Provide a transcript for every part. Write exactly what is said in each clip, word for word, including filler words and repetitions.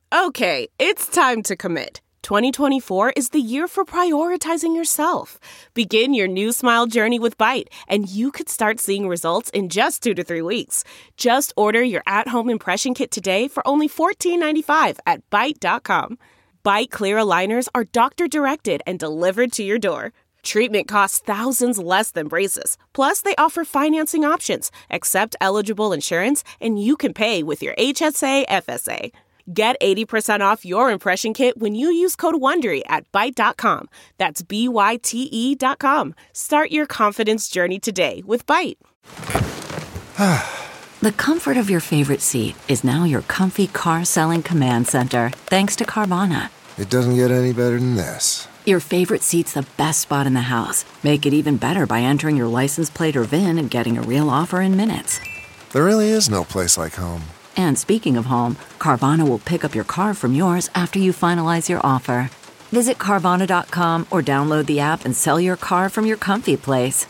Okay, it's time to commit. twenty twenty-four is the year for prioritizing yourself. Begin your new smile journey with Byte, and you could start seeing results in just two to three weeks. Just order your at-home impression kit today for only fourteen ninety-five at byte dot com. Byte clear aligners are doctor-directed and delivered to your door. Treatment costs thousands less than braces. Plus, they offer financing options, accept eligible insurance, and you can pay with your H S A F S A. Get eighty percent off your impression kit when you use code WONDERY at byte dot com. That's B Y T E dot com. Start your confidence journey today with Byte. The comfort of your favorite seat is now your comfy car-selling command center, thanks to Carvana. It doesn't get any better than this. Your favorite seat's the best spot in the house. Make it even better by entering your license plate or V I N and getting a real offer in minutes. There really is no place like home. And speaking of home, Carvana will pick up your car from yours after you finalize your offer. Visit Carvana dot com or download the app and sell your car from your comfy place.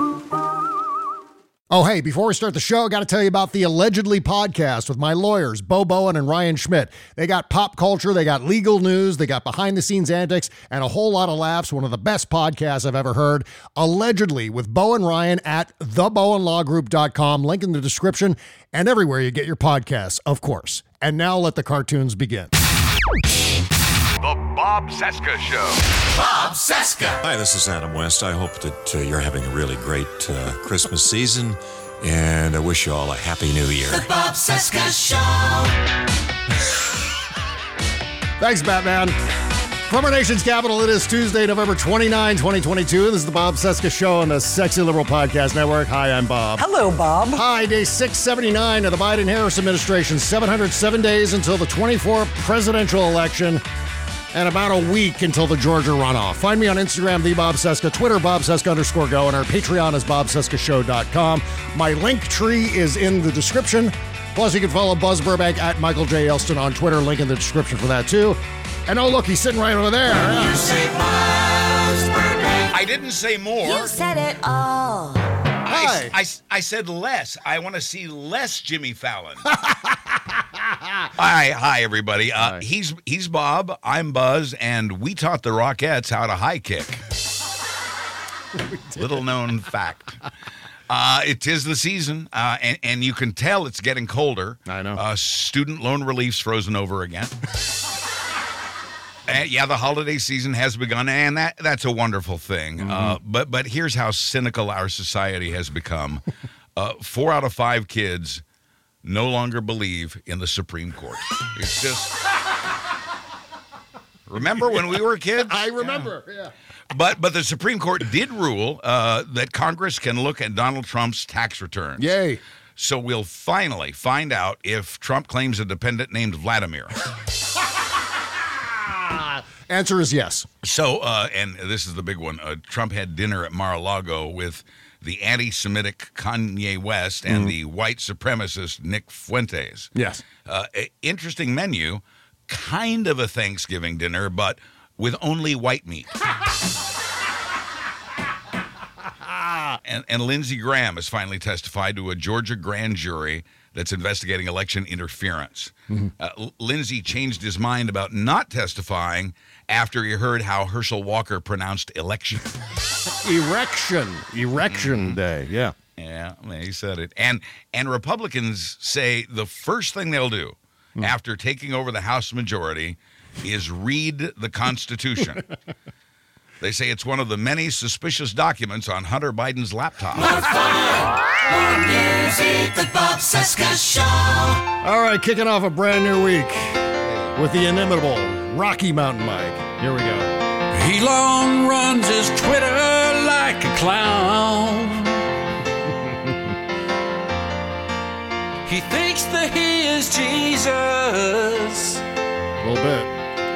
Oh, hey, before we start the show, I got to tell you about the Allegedly podcast with my lawyers, Bo Bowen and Ryan Schmidt. They got pop culture, they got legal news, they got behind-the-scenes antics, and a whole lot of laughs. One of the best podcasts I've ever heard. Allegedly with Bo and Ryan at the bowen law group dot com. Link in the description and everywhere you get your podcasts, of course. And now let the cartoons begin. The Bob Cesca Show. Bob Cesca. Hi, this is Adam West. I hope that uh, you're having a really great uh, Christmas season, and I wish you all a happy new year. The Bob Cesca Show. Thanks, Batman. From our nation's capital, it is Tuesday, November twenty-ninth, twenty twenty-two. This is the Bob Cesca Show on the Sexy Liberal Podcast Network. Hi, I'm Bob. Hello, Bob. Hi, day six seventy-nine of the Biden-Harris administration. seven hundred seven days until the twenty-fourth presidential election, and about a week until the Georgia runoff. Find me on Instagram, the Bob Cesca, Twitter, Bob Cesca underscore go, and our Patreon is bob cesca show dot com. My link tree is in the description. Plus, you can follow Buzz Burbank at Michael J. Elston on Twitter. Link in the description for that, too. And oh, look, he's sitting right over there. When you say Buzz Burbank, I didn't say more. You said it all. Hi. I, I, I said less. I want to see less Jimmy Fallon. Hi, hi, everybody. Uh, Hi. He's he's Bob. I'm Buzz, and we taught the Rockettes how to high kick. Little known fact. Uh, it is the season, uh, and, and you can tell it's getting colder. I know. Uh, student loan relief's frozen over again. Uh, yeah, the holiday season has begun, and that that's a wonderful thing. Mm-hmm. Uh, but but here's how cynical our society has become. Uh, four out of five kids no longer believe in the Supreme Court. It's just... Remember when we were kids? I remember, yeah. yeah. But but the Supreme Court did rule uh, that Congress can look at Donald Trump's tax returns. Yay. So we'll finally find out if Trump claims a dependent named Vladimir. Answer is yes. So, uh, and this is the big one, uh, Trump had dinner at Mar-a-Lago with the anti-Semitic Kanye West and mm. the white supremacist Nick Fuentes. Yes. Uh, interesting menu, kind of a Thanksgiving dinner, but with only white meat. and, and Lindsey Graham has finally testified to a Georgia grand jury that's investigating election interference. Mm-hmm. Uh, L- Lindsey changed his mind about not testifying after he heard how Herschel Walker pronounced election. Erection. Erection mm-hmm. day, yeah. Yeah, he said it. And and Republicans say the first thing they'll do mm. after taking over the House majority is read the Constitution. They say it's one of the many suspicious documents on Hunter Biden's laptop. more fun, more music, the Bob Cesca Show. All right, kicking off a brand new week with the inimitable Rocky Mountain Mike. Here we go. He long runs his Twitter like a clown. He thinks that he is Jesus. A little bit.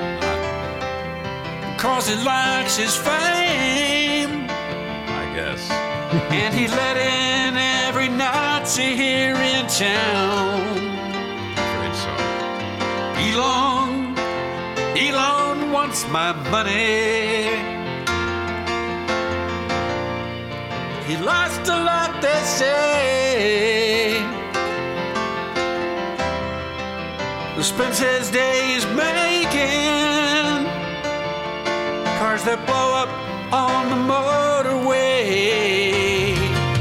Cause he likes his fame. I guess. And he let in every Nazi here in town. Afraid so. Elon, Elon wants my money. He lost a lot, they say. Spends his days cars that blow up on the motorway.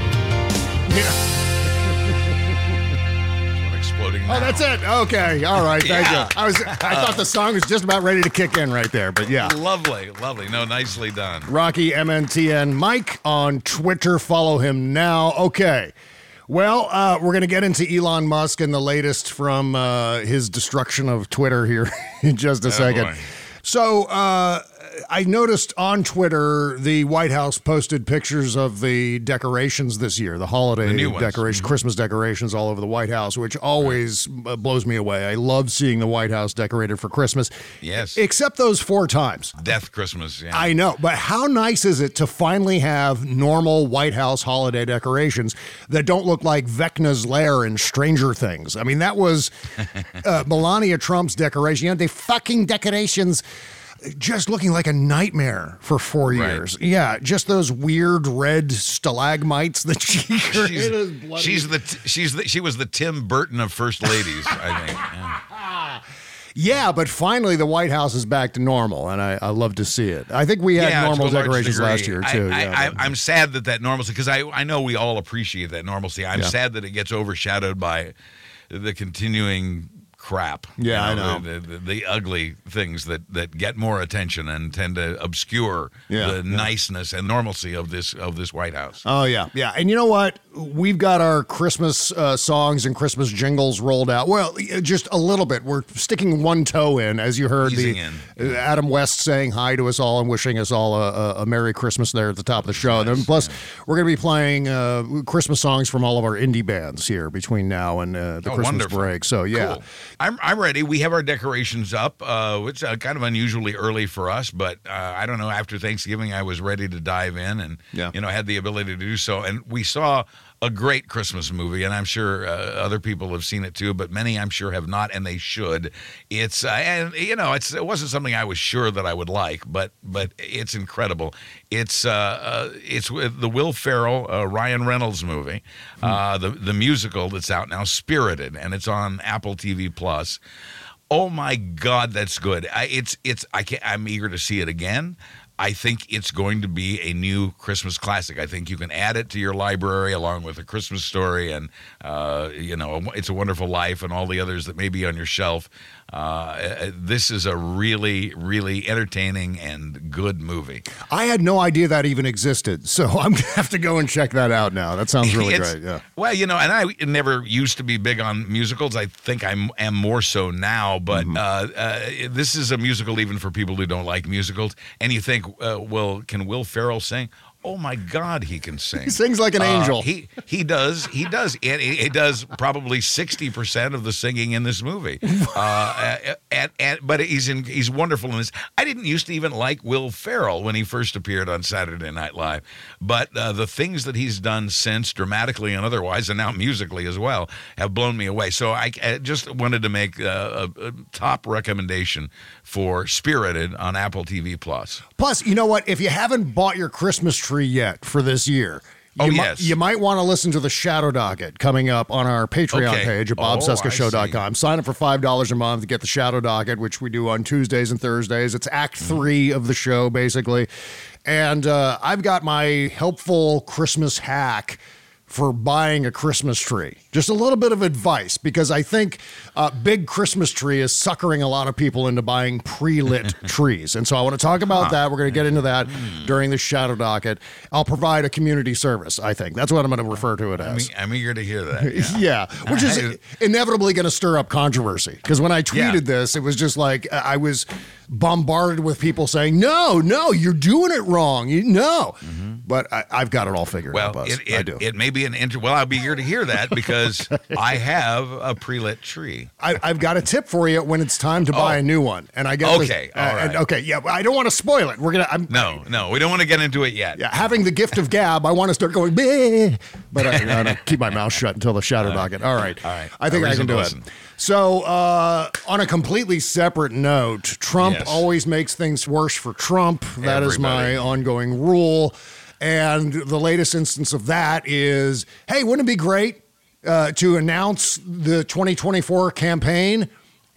Exploding. Oh, that's it. Okay. All right. Thank Yeah. you. I was. I thought the song was just about ready to kick in right there, but yeah. Lovely, lovely. No, nicely done. Rocky M N T N Mike on Twitter. Follow him now. Okay. Well, uh, we're going to get into Elon Musk and the latest from uh, his destruction of Twitter here in just a Oh, second. boy. So uh, I noticed on Twitter the White House posted pictures of the decorations this year, the holiday The new ones. decorations, Christmas decorations all over the White House, which always uh, blows me away. I love seeing the White House decorated for Christmas. Yes. Except those four times. Death Christmas. Yeah. I know, but how nice is it to finally have normal White House holiday decorations that don't look like Vecna's lair in Stranger Things? I mean, that was uh, Melania Trump's decoration. You know, the fucking decorations just looking like a nightmare for four Right. years. Yeah, just those weird red stalagmites that she created. as She's, bloody- she's the t- she's the, she was the Tim Burton of first ladies, I think. Yeah. Yeah, but finally the White House is back to normal, and I, I love to see it. I think we had Yeah, normal to a large decorations degree. last year, too. I, yeah, I, but- I, I'm sad that that normalcy, because I, I know we all appreciate that normalcy. I'm Yeah. sad that it gets overshadowed by the continuing crap. Yeah, You know, I know. The, the, the ugly things that, that get more attention and tend to obscure Yeah, the yeah. niceness and normalcy of this of this White House. Oh, yeah. Yeah. And you know what? We've got our Christmas uh, songs and Christmas jingles rolled out. Well, just a little bit. We're sticking one toe in, as you heard Easing the in. uh, Adam West saying hi to us all and wishing us all a, a, a Merry Christmas there at the top of the show. And then plus, we're going to be playing uh, Christmas songs from all of our indie bands here between now and uh, the Oh, Christmas wonderful. break. So, yeah. Cool. I'm I'm ready. We have our decorations up, uh, which is kind of unusually early for us, but uh, I don't know. After Thanksgiving, I was ready to dive in, and Yeah. you know, had the ability to do so. And we saw a great Christmas movie, and I'm sure uh, other people have seen it too, but many I'm sure have not, and they should. It's uh, and you know, it's it wasn't something I was sure that I would like, but but it's incredible. It's uh, uh it's with the Will Ferrell, uh, Ryan Reynolds movie, uh, the the musical that's out now, Spirited, and it's on Apple T V Plus. Oh my God, that's good! I, it's it's I can I'm eager to see it again. I think it's going to be a new Christmas classic. I think you can add it to your library along with A Christmas Story and, uh, you know, It's a Wonderful Life and all the others that may be on your shelf. Uh, this is a really, really entertaining and good movie. I had no idea that even existed. So I'm going to have to go and check that out now. That sounds really It's- great. Yeah. Well, you know, and I never used to be big on musicals. I think I am more so now. But Mm-hmm. uh, uh, this is a musical even for people who don't like musicals. And you think, uh, well, can Will Ferrell sing? Oh my God, he can sing. He sings like an Uh, angel. He he does. He does. And he, he does probably sixty percent of the singing in this movie. Uh, and, and but he's in, he's wonderful in this. I didn't used to even like Will Ferrell when he first appeared on Saturday Night Live, but uh, the things that he's done since, dramatically and otherwise, and now musically as well, have blown me away. So I, I just wanted to make a, a, a top recommendation for Spirited on Apple T V Plus. Plus, you know what? If you haven't bought your Christmas tree yet for this year, you, Oh, mi- yes. you might want to listen to the Shadow Docket coming up on our Patreon Okay. page at Oh, bob cesca show dot I com. Sign up for five dollars a month to get the Shadow Docket, which we do on Tuesdays and Thursdays. It's Act three of the show, basically. And uh, I've got my helpful Christmas hack for buying a Christmas tree. Just a little bit of advice, because I think uh, big Christmas tree is suckering a lot of people into buying pre-lit trees. And so I want to talk about that. We're going to get into that during the Shadow Docket. I'll provide a community service, I think. That's what I'm going to refer to it I'm, as. e- I'm eager to hear that. Yeah, Yeah. which is I- inevitably going to stir up controversy. Because when I tweeted Yeah. this, it was just like uh, I was bombarded with people saying, no, no, you're doing it wrong. You, no. But I, I've got it all figured Well, out, Buzz. it, I it, do. it may be an inter. Well, I'll be here to hear that because I have a pre-lit tree. I, I've got a tip for you when it's time to buy Oh. a new one, and I get this- Okay, uh, all and- right. okay, yeah. but I don't want to spoil it. We're gonna. I'm, No, no, we don't want to get into it yet. Yeah, having the gift of gab, I want to start going, "Bleh," but I, I don't keep my mouth shut until the Shadow Docket. All right, all right. I think A I can reason do to it. listen. So, uh, on a completely separate note, Trump Yes. always makes things worse for Trump. That is my Everybody. ongoing rule. And the latest instance of that is, hey, wouldn't it be great uh, to announce the twenty twenty-four campaign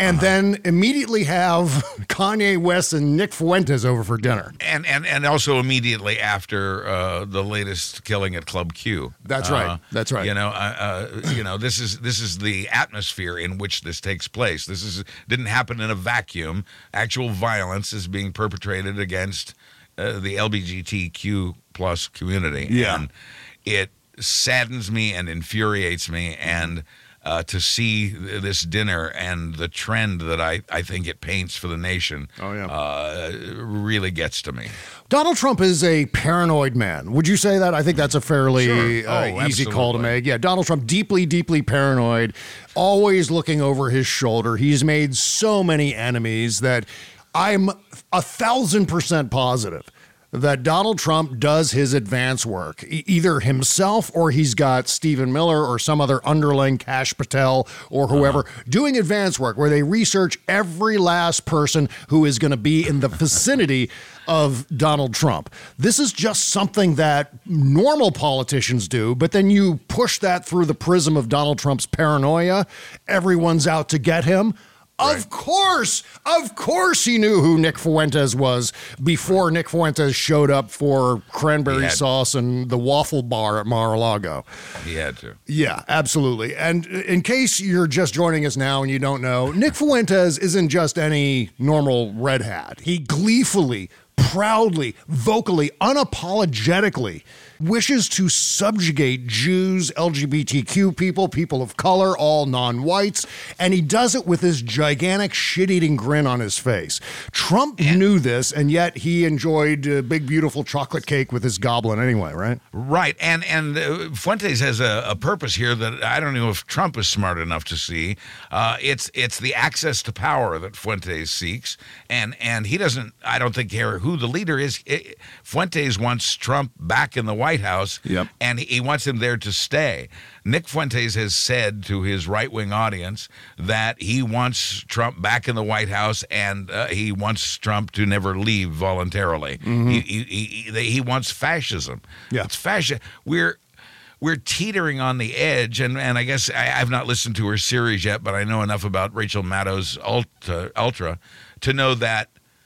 and uh-huh. then immediately have Kanye West and Nick Fuentes over for dinner. And and, and also immediately after uh, the latest killing at Club Q. That's right. Uh, That's right. You know, uh, uh, you know, this is this is the atmosphere in which this takes place. This is didn't happen in a vacuum. Actual violence is being perpetrated against uh, the L G B T Q plus community. Yeah. And it saddens me and infuriates me, and uh, to see this dinner and the trend that I, I think it paints for the nation oh, yeah. uh, really gets to me. Donald Trump is a paranoid man. Would you say that? I think that's a fairly sure. oh, uh, easy absolutely. call to make. Yeah, Donald Trump, deeply, deeply paranoid, always looking over his shoulder. He's made so many enemies that I'm a thousand percent positive that Donald Trump does his advance work, e- either himself or he's got Stephen Miller or some other underling, Kash Patel or whoever, uh-huh. doing advance work where they research every last person who is going to be in the vicinity of Donald Trump. This is just something that normal politicians do, but then you push that through the prism of Donald Trump's paranoia. Everyone's out to get him. Right. Of course, of course he knew who Nick Fuentes was before Nick Fuentes showed up for cranberry sauce and the waffle bar at Mar-a-Lago. He had to. Yeah, absolutely. And in case you're just joining us now and you don't know, Nick Fuentes isn't just any normal red hat. He gleefully, proudly, vocally, unapologetically wishes to subjugate Jews, L G B T Q people, people of color, all non-whites, and he does it with this gigantic shit-eating grin on his face. Trump and, knew this, and yet he enjoyed a big, beautiful chocolate cake with his goblin anyway, right? Right, and and uh, Fuentes has a, a purpose here that I don't know if Trump is smart enough to see. Uh, it's it's the access to power that Fuentes seeks, and and he doesn't, I don't think, care who the leader is. It, Fuentes wants Trump back in the White House, yep. and he wants him there to stay. Nick Fuentes has said to his right-wing audience that he wants Trump back in the White House, and uh, he wants Trump to never leave voluntarily. Mm-hmm. He, he, he, he wants fascism. Yeah. It's fascism. We're we're teetering on the edge, and, and I guess I, I've not listened to her series yet, but I know enough about Rachel Maddow's Ultra, Ultra to know that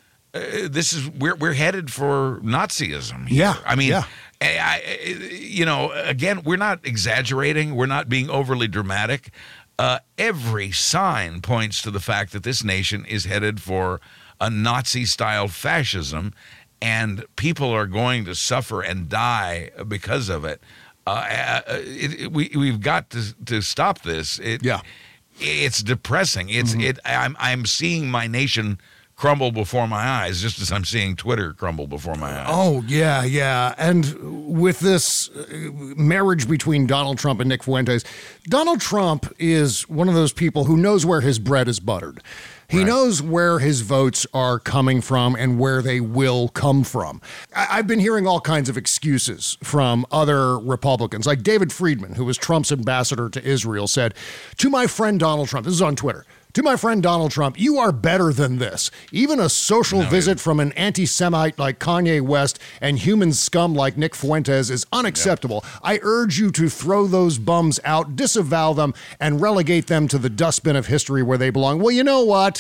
uh, this is we're we're headed for Nazism here. Yeah, I mean. Yeah. I, I, you know, again, we're not exaggerating. We're not being overly dramatic. Uh, every sign points to the fact that this nation is headed for a Nazi-style fascism, and people are going to suffer and die because of it. Uh, it, it we, we've got to, to stop this. It, yeah. It's depressing. It's mm-hmm. it. I'm I'm seeing my nation crumble before my eyes, just as I'm seeing Twitter crumble before my eyes. Oh, yeah, yeah. And with this marriage between Donald Trump and Nick Fuentes, Donald Trump is one of those people who knows where his bread is buttered. He right. knows where his votes are coming from and where they will come from. I- I've been hearing all kinds of excuses from other Republicans, like David Friedman, who was Trump's ambassador to Israel, said, to my friend Donald Trump, this is on Twitter, to my friend Donald Trump, you are better than this. Even a social no, visit from an anti-Semite like Kanye West and human scum like Nick Fuentes is unacceptable. Yep. I urge you to throw those bums out, disavow them, and relegate them to the dustbin of history where they belong. Well, you know what?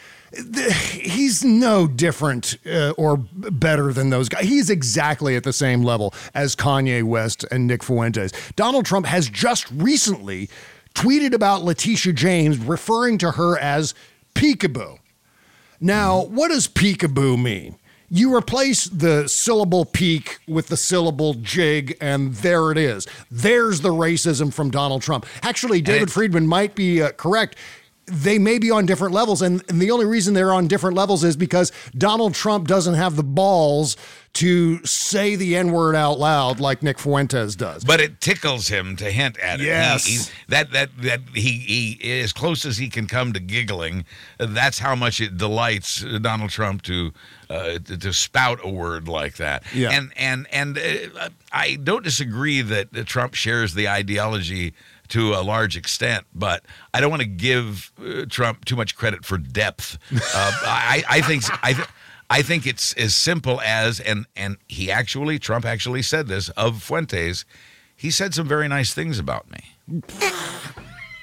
He's no different uh, or better than those guys. He's exactly at the same level as Kanye West and Nick Fuentes. Donald Trump has just recently tweeted about Letitia James, referring to her as peekaboo. Now, what does peekaboo mean? You replace the syllable peak with the syllable jig, and there it is. There's the racism from Donald Trump. Actually, David Friedman might be uh, correct. They may be on different levels, and, and the only reason they're on different levels is because Donald Trump doesn't have the balls to say the N-word out loud like Nick Fuentes does. But it tickles him to hint at it. Yes. He, he, that that that he, he as close as he can come to giggling, that's how much it delights Donald Trump to uh, to, to spout a word like that. Yeah. And and and uh, I don't disagree that Trump shares the ideology to a large extent, but I don't want to give uh, Trump too much credit for depth. Uh, I, I think I, th- I think it's as simple as, and and he actually, Trump actually said this of Fuentes. He said some very nice things about me.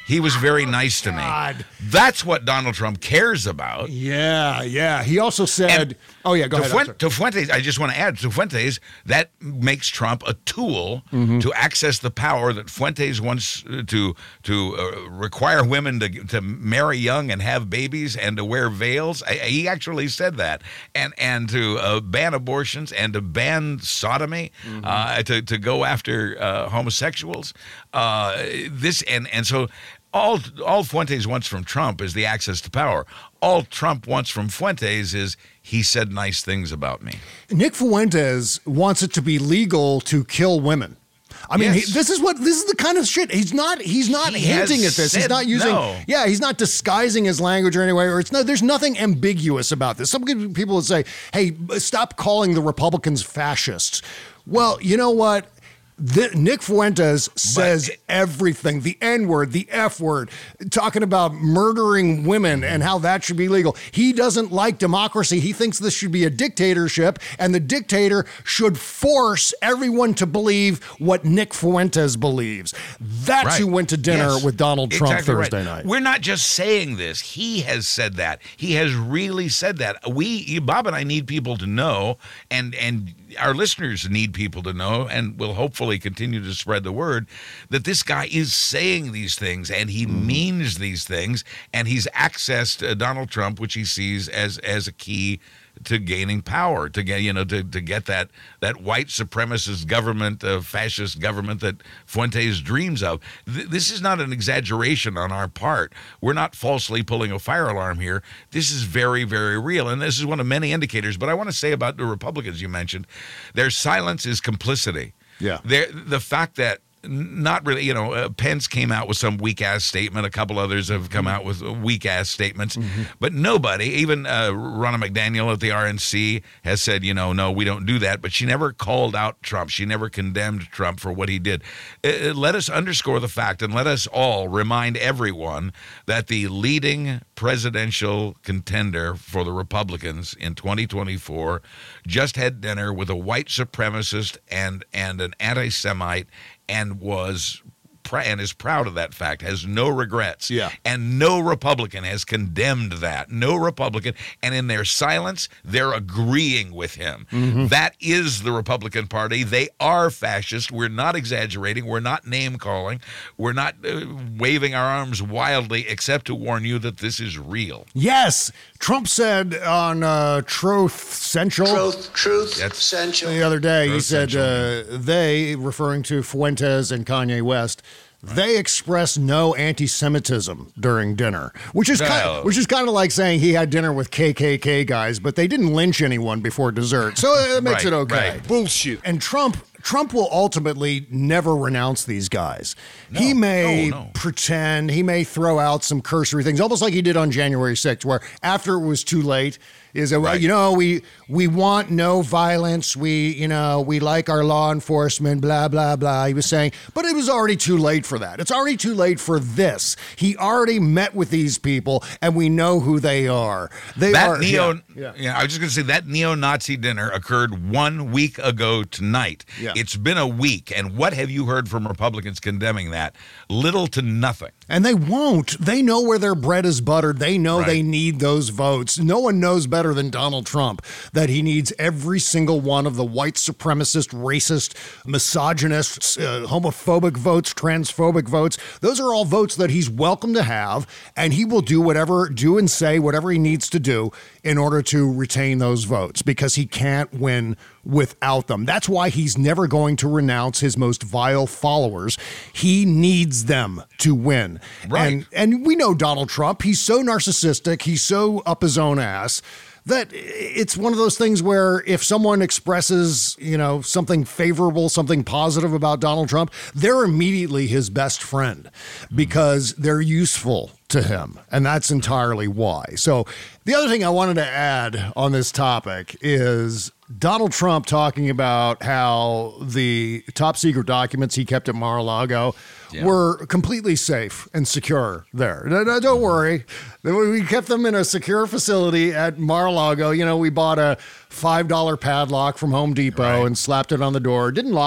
He was very nice to God. me. That's what Donald Trump cares about. Yeah, yeah. He also said, And oh, yeah, go to ahead. Fuent- to Fuentes, I just want to add, to Fuentes, that makes Trump a tool Mm-hmm. to access the power that Fuentes wants uh, to to uh, require women to to marry young and have babies and to wear veils. I, he actually said that, and and to uh, ban abortions and to ban sodomy, Mm-hmm. uh, to to go after uh, homosexuals. Uh, this and and so. All all Fuentes wants from Trump is the access to power. All Trump wants from Fuentes is he said nice things about me. Nick Fuentes wants it to be legal to kill women. I mean, Yes. he, this is what this is the kind of shit he's not. He's not He hinting has at this. He's said not using. no. Yeah, he's not disguising his language or anyway. Or it's no. There's nothing ambiguous about this. Some people would say, "Hey, stop calling the Republicans fascists." Well, you know what? The, Nick Fuentes says it- everything, the N word, the F word, talking about murdering women and how that should be legal. He doesn't like democracy. He thinks this should be a dictatorship, and the dictator should force everyone to believe what Nick Fuentes believes. That's Right. who went to dinner Yes. with Donald Trump Exactly right. Thursday night. We're not just saying this. He has said that. He has really said that. We, Bob and I, need people to know, and and our listeners need people to know, and will hopefully continue to spread the word that this guy is saying these things, and he Mm-hmm. means these things, and he's accessed uh, Donald Trump, which he sees as as a key to gaining power, to get you know to, to get that that white supremacist government, uh, fascist government that Fuentes dreams of. Th- this is not an exaggeration on our part. We're not falsely pulling a fire alarm here. This is very, very real, and this is one of many indicators. But I want to say about the Republicans you mentioned, their silence is complicity. Yeah. Their, the fact that not really, you know, uh, Pence came out with some weak ass statement. A couple others have come out with weak ass statements, but nobody, even uh, Ronna McDaniel at the R N C, has said, you know, no, we don't do that. But she never called out Trump. She never condemned Trump for what he did. Uh, let us underscore the fact, and let us all remind everyone that the leading presidential contender for the Republicans in twenty twenty-four just had dinner with a white supremacist and and an anti-Semite, and was pr- and is proud of that fact, has no regrets. Yeah. And no Republican has condemned that. No Republican. And in their silence, they're agreeing with him. Mm-hmm. That is the Republican Party. They are fascist. We're not exaggerating. We're not name calling. We're not uh, waving our arms wildly, except to warn you that this is real. Yes, Trump said on uh, Truth Central. Truth, truth, That's- essential. The other day, he Truth said Central, uh, they, referring to Fuentes and Kanye West, they expressed no anti-Semitism during dinner, which is kind No. of, which is kind of like saying he had dinner with K K K guys, but they didn't lynch anyone before dessert, so it makes Right, it okay. right. Bullshit. And Trump. Trump will ultimately never renounce these guys. he No, may no, no. pretend, he may throw out some cursory things, almost like he did on January sixth, where after it was too late, is a, Right. you know, we we want no violence. We, you know, we like our law enforcement, blah, blah, blah. He was saying, but it was already too late for that. It's already too late for this. He already met with these people, and we know who they are. They That are neo, yeah, yeah, yeah. I was just going to say that neo-Nazi dinner occurred one week ago tonight. Yeah. It's been a week, and what have you heard from Republicans condemning that? Little to nothing. And they won't. They know where their bread is buttered. They know Right. they need those votes. No one knows better than Donald Trump that he needs every single one of the white supremacist, racist, misogynist, uh, homophobic votes, transphobic votes. Those are all votes that he's welcome to have, and he will do whatever, do and say whatever he needs to do in order to retain those votes because he can't win without them. That's why he's never going to renounce his most vile followers. He needs them to win. Right. And, and we know Donald Trump. He's so narcissistic. He's so up his own ass that it's one of those things where if someone expresses, you know, something favorable, something positive about Donald Trump, they're immediately his best friend because they're useful to him. And that's entirely why. So the other thing I wanted to add on this topic is Donald Trump talking about how the top secret documents he kept at Mar-a-Lago Yeah. were completely safe and secure there. No, no, don't worry. We kept them in a secure facility at Mar-a-Lago. You know, we bought a five dollar padlock from Home Depot Right. and slapped it on the door. Didn't lock it.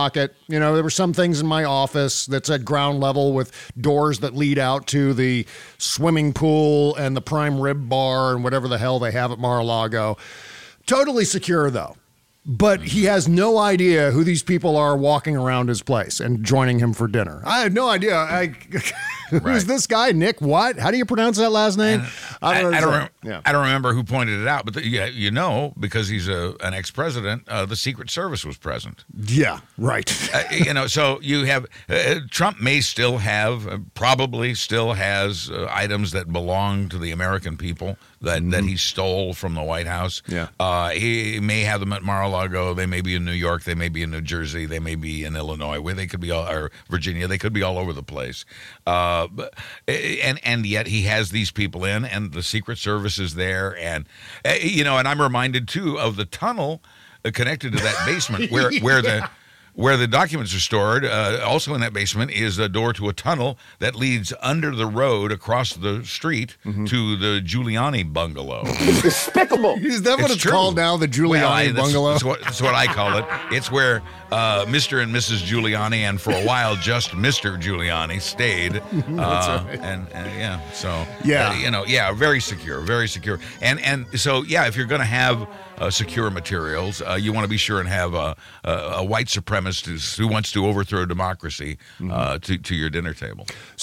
You know, there were some things in my office that's at ground level with doors that lead out to the swimming pool and the prime rib bar and whatever the hell they have at Mar-a-Lago. Totally secure, though. But he has no idea who these people are walking around his place and joining him for dinner. I had no idea. I, who's Right. this guy, Nick what? How do you pronounce that last name? I, know I, his don't. name. Rem- Yeah. I don't remember who pointed it out, but the, yeah, you know, because he's a an ex-president, uh, the Secret Service was present. Yeah, right. uh, you know, so you have uh, Trump may still have, uh, probably still has uh, items that belong to the American people that, mm-hmm. that he stole from the White House. Yeah. Uh, he may have them at Mar-a-Lago. They may be in New York. They may be in New Jersey. They may be in Illinois. Where they could be all, or Virginia. They could be all over the place. Uh, but, and and yet he has these people in, and the Secret Service is there, and uh, you know, and I'm reminded too of the tunnel uh, connected to that basement where where Yeah. the. Where the documents are stored, uh, also in that basement, is a door to a tunnel that leads under the road across the street Mm-hmm. to the Giuliani bungalow. Despicable. Is that what It's it's true. called now, the Giuliani Well, I- that's, bungalow? That's what, that's what I call it. It's where uh, Mister and Missus Giuliani, and for a while just Mister Giuliani, stayed. Uh, right. and, and yeah, so Yeah. uh, you know, yeah, very secure, very secure. And and so yeah, if you're going to have uh, secure materials, uh, you want to be sure and have a, a, a white supremacist who wants to overthrow democracy uh, to to your dinner table.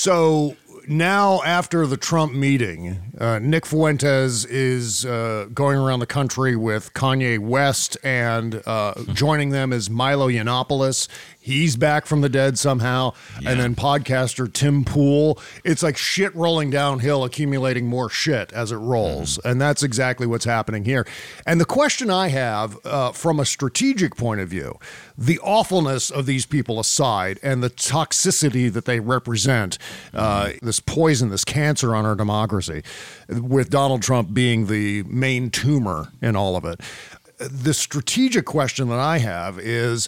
So now, after the Trump meeting, uh, Nick Fuentes is uh, going around the country with Kanye West, and uh, joining them is Milo Yiannopoulos. He's back from the dead somehow. Yeah. And then podcaster Tim Pool. It's like shit rolling downhill, accumulating more shit as it rolls. Mm-hmm. And that's exactly what's happening here. And the question I have uh, from a strategic point of view, the awfulness of these people aside and the toxicity that they represent, uh, this poison, this cancer on our democracy, with Donald Trump being the main tumor in all of it. The strategic question that I have is,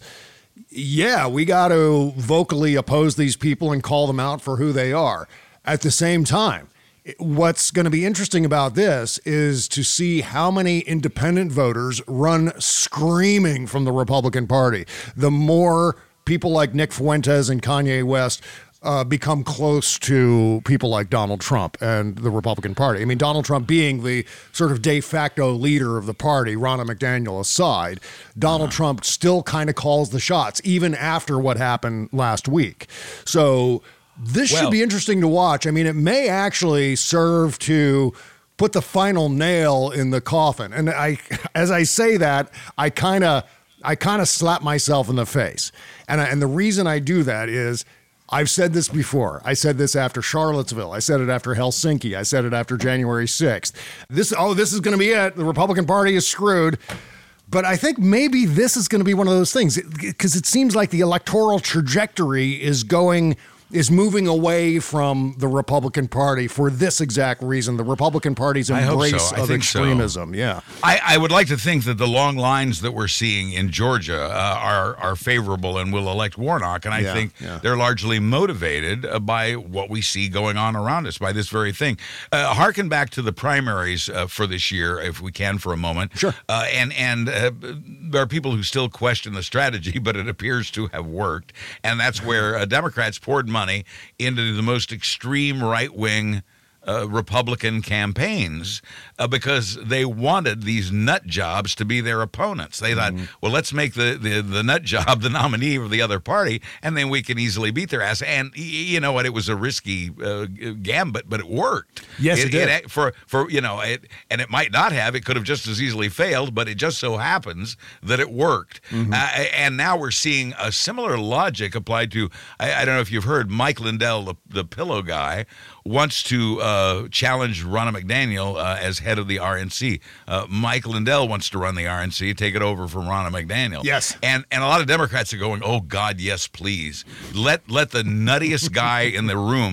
yeah, we got to vocally oppose these people and call them out for who they are. At the same time, what's going to be interesting about this is to see how many independent voters run screaming from the Republican Party. The more people like Nick Fuentes and Kanye West Uh, become close to people like Donald Trump and the Republican Party. I mean, Donald Trump being the sort of de facto leader of the party, Ronna McDaniel aside, Donald uh-huh. Trump still kind of calls the shots, even after what happened last week. So this Well- should be interesting to watch. I mean, it may actually serve to put the final nail in the coffin. And I, as I say that, I kind of, I kind of slap myself in the face. And I, and the reason I do that is, I've said this before. I said this after Charlottesville. I said it after Helsinki. I said it after January sixth. This, oh, this is going to be it. The Republican Party is screwed. But I think maybe this is going to be one of those things, because it, it seems like the electoral trajectory is going, is moving away from the Republican Party for this exact reason. The Republican Party's I hope so. embrace I of think so. extremism. Yeah. I, I would like to think that the long lines that we're seeing in Georgia uh, are are favorable and will elect Warnock, and I Yeah, think yeah. they're largely motivated uh, by what we see going on around us, by this very thing. Uh, harken back to the primaries uh, for this year, if we can, for a moment. Sure. Uh, and and uh, there are people who still question the strategy, but it appears to have worked, and that's where uh, Democrats poured money into the most extreme right-wing Uh, Republican campaigns uh, because they wanted these nut jobs to be their opponents. They thought, Mm-hmm. well, let's make the, the, the nut job the nominee of the other party, and then we can easily beat their ass. And y- you know what? It was a risky uh, gambit, but it worked. Yes, it did. It, for, for, you know, it, and it might not have. It could have just as easily failed, but it just so happens that it worked. Mm-hmm. Uh, and now we're seeing a similar logic applied to, I, I don't know if you've heard, Mike Lindell, the, the pillow guy, wants to uh, challenge Ronna McDaniel uh, as head of the R N C. Uh, Mike Lindell wants to run the R N C, take it over from Ronna McDaniel. Yes. And and a lot of Democrats are going, oh, God, yes, please. Let let the nuttiest guy in the room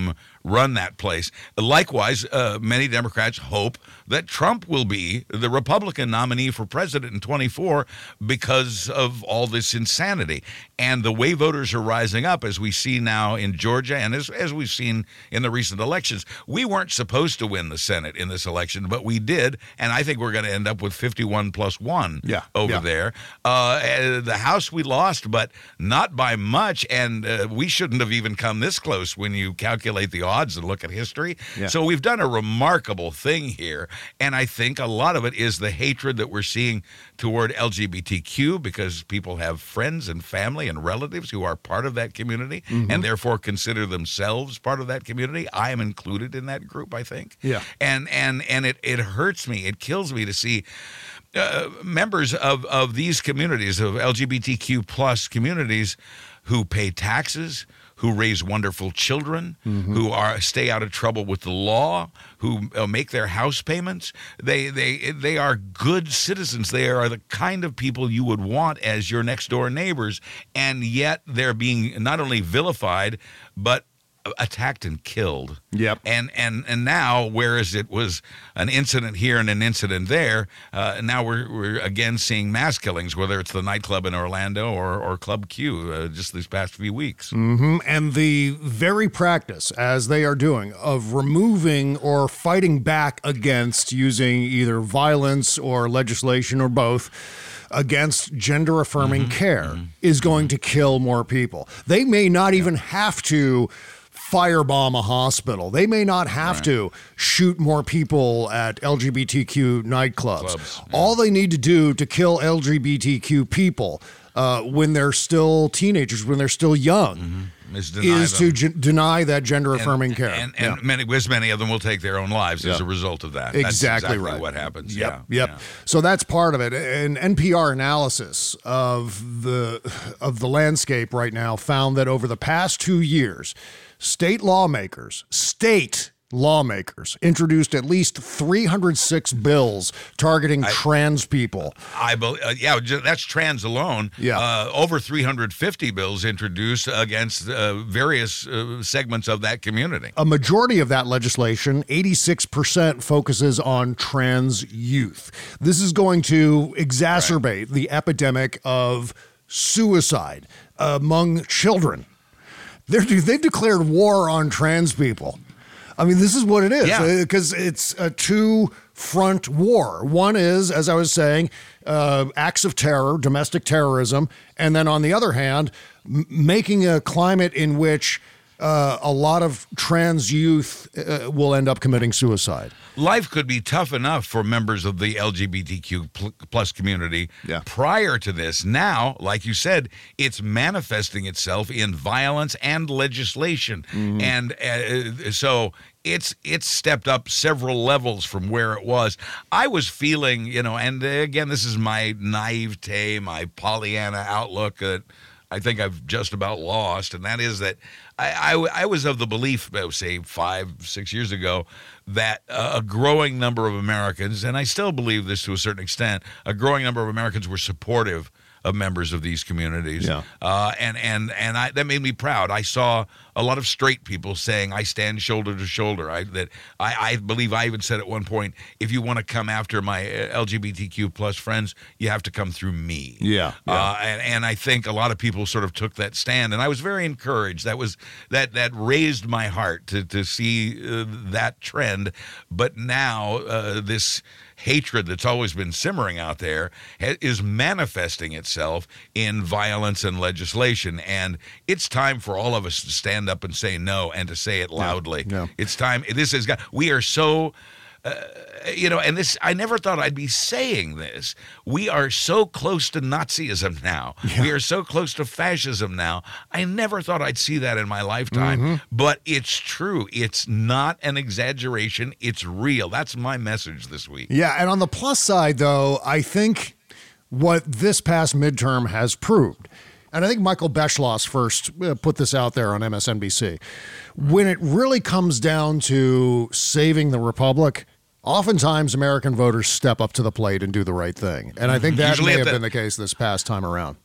run that place. Likewise, uh, many Democrats hope that Trump will be the Republican nominee for president in twenty-four because of all this insanity. And the way voters are rising up, as we see now in Georgia and as, as we've seen in the recent elections, we weren't supposed to win the Senate in this election, but we did. And I think we're going to end up with fifty-one plus one yeah, over yeah. there. Uh, the House we lost, but not by much. And uh, we shouldn't have even come this close when you calculate the odds and look at history. Yeah. So we've done a remarkable thing here. And I think a lot of it is the hatred that we're seeing toward L G B T Q, because people have friends and family and relatives who are part of that community mm-hmm. and therefore consider themselves part of that community. I am included in that group, I think. Yeah. And and and it, it hurts me. It kills me to see uh, members of, of these communities, of L G B T Q plus communities, who pay taxes, who raise wonderful children, mm-hmm. who are stay out of trouble with the law, who uh, make their house payments. They they they are good citizens. They are the kind of people you would want as your next door neighbors, and yet they're being not only vilified but attacked and killed. Yep. And and and now, whereas it was an incident here and an incident there, uh, now we're we're again seeing mass killings, whether it's the nightclub in Orlando or or Club Q, uh, just these past few weeks. Mm-hmm. And the very practice, as they are doing, of removing or fighting back against using either violence or legislation or both against gender-affirming mm-hmm. care mm-hmm. is going to kill more people. They may not yeah. even have to firebomb a hospital. They may not have right. to shoot more people at L G B T Q nightclubs. Clubs, yeah. All they need to do to kill L G B T Q people uh, when they're still teenagers, when they're still young, mm-hmm. is, is to g- deny that gender-affirming and, care. And, and yeah. many, as many of them will take their own lives yeah. as a result of that. Exactly, that's exactly right. what happens. Yep, yeah, yep. Yeah. So that's part of it. An N P R analysis of the of the landscape right now found that over the past two years, state lawmakers, state lawmakers introduced at least three hundred six bills targeting I, trans people. I believe, uh, yeah, that's trans alone. Yeah, uh, over three hundred fifty bills introduced against uh, various uh, segments of that community. A majority of that legislation, eighty-six percent, focuses on trans youth. This is going to exacerbate right. the epidemic of suicide among children. They're, they've declared war on trans people. I mean, this is what it is, because yeah. it's a two-front war. One is, as I was saying, uh, acts of terror, domestic terrorism, and then on the other hand, m- making a climate in which uh, a lot of trans youth uh, will end up committing suicide. Life could be tough enough for members of the L G B T Q plus community yeah. prior to this. Now, like you said, it's manifesting itself in violence and legislation. Mm-hmm. And uh, so it's it's stepped up several levels from where it was. I was feeling, you know, and again, this is my naivete, my Pollyanna outlook that I think I've just about lost, and that is that I, I, I was of the belief, say, five, six years ago, that uh, a growing number of Americans, and I still believe this to a certain extent, a growing number of Americans were supportive of members of these communities. Yeah. Uh, and and and I, that made me proud. I saw a lot of straight people saying, I stand shoulder to shoulder. I that I, I believe I even said at one point, if you want to come after my L G B T Q plus friends, you have to come through me. Yeah. yeah. Uh, and, and I think a lot of people sort of took that stand, and I was very encouraged. That was that that raised my heart to, to see uh, that trend. But now uh, this hatred that's always been simmering out there ha- is manifesting itself in violence and legislation. And it's time for all of us to stand up and say no, and to say it loudly. Yeah, yeah. It's time. This is, we are so, uh, you know, and this, I never thought I'd be saying this. We are so close to Nazism now. Yeah. We are so close to fascism now. I never thought I'd see that in my lifetime. Mm-hmm. But it's true. It's not an exaggeration. It's real. That's my message this week. Yeah, and on the plus side, though, I think what this past midterm has proved, and I think Michael Beschloss first put this out there on M S N B C, when it really comes down to saving the republic, oftentimes American voters step up to the plate and do the right thing. And I think that Usually may have the, been the case this past time around.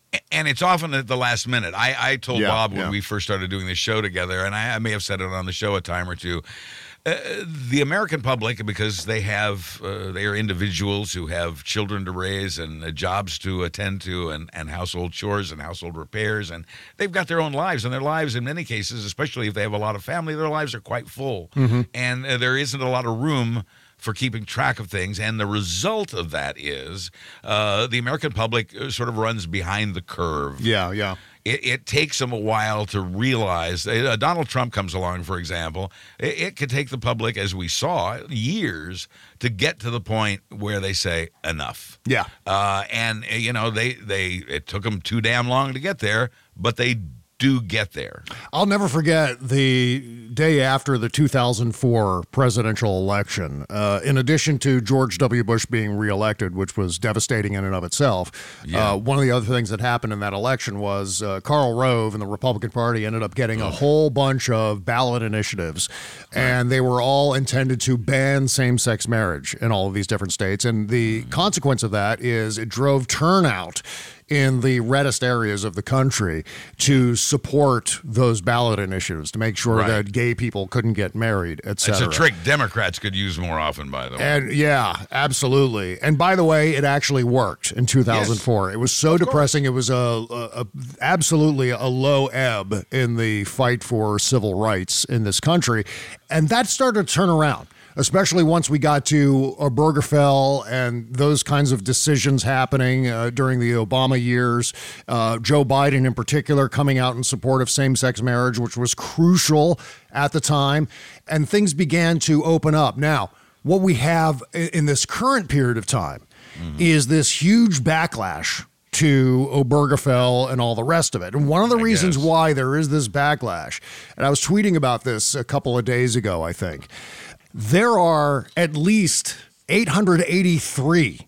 And it's often at the last minute. I, I told Yeah, Bob when yeah. we first started doing this show together, and I, I may have said it on the show a time or two, uh, the American public, because they have, uh, they are individuals who have children to raise and uh, jobs to attend to and, and household chores and household repairs, and they've got their own lives, and their lives in many cases, especially if they have a lot of family, their lives are quite full. Mm-hmm. And uh, there isn't a lot of room for keeping track of things, and the result of that is uh, the American public uh, sort of runs behind the curve. Yeah, yeah. It, it takes them a while to realize. Uh, Donald Trump comes along, for example. It, it could take the public, as we saw, years to get to the point where they say enough. Yeah. Uh, and uh, you know they they it took them too damn long to get there, but they do get there. I'll never forget the day after the two thousand four presidential election. Uh, in addition to George W. Bush being reelected, which was devastating in and of itself, Yeah. uh, one of the other things that happened in that election was uh, Karl Rove and the Republican Party ended up getting a whole bunch of ballot initiatives, and they were all intended to ban same-sex marriage in all of these different states. And the consequence of that is it drove turnout in the reddest areas of the country to support those ballot initiatives, to make sure Right. that gay people couldn't get married, et It's cetera. a trick Democrats could use more often, by the way. And yeah, absolutely. And by the way, it actually worked in two thousand four. It was so depressing. It was a, a, a absolutely a low ebb in the fight for civil rights in this country, and that started to turn around. Especially once we got to Obergefell and those kinds of decisions happening uh, during the Obama years. Uh, Joe Biden, in particular, coming out in support of same-sex marriage, which was crucial at the time. And things began to open up. Now, what we have in, in this current period of time mm-hmm. is this huge backlash to Obergefell and all the rest of it. And one of the I reasons guess. why there is this backlash, and I was tweeting about this a couple of days ago, I think, there are at least eight hundred eighty-three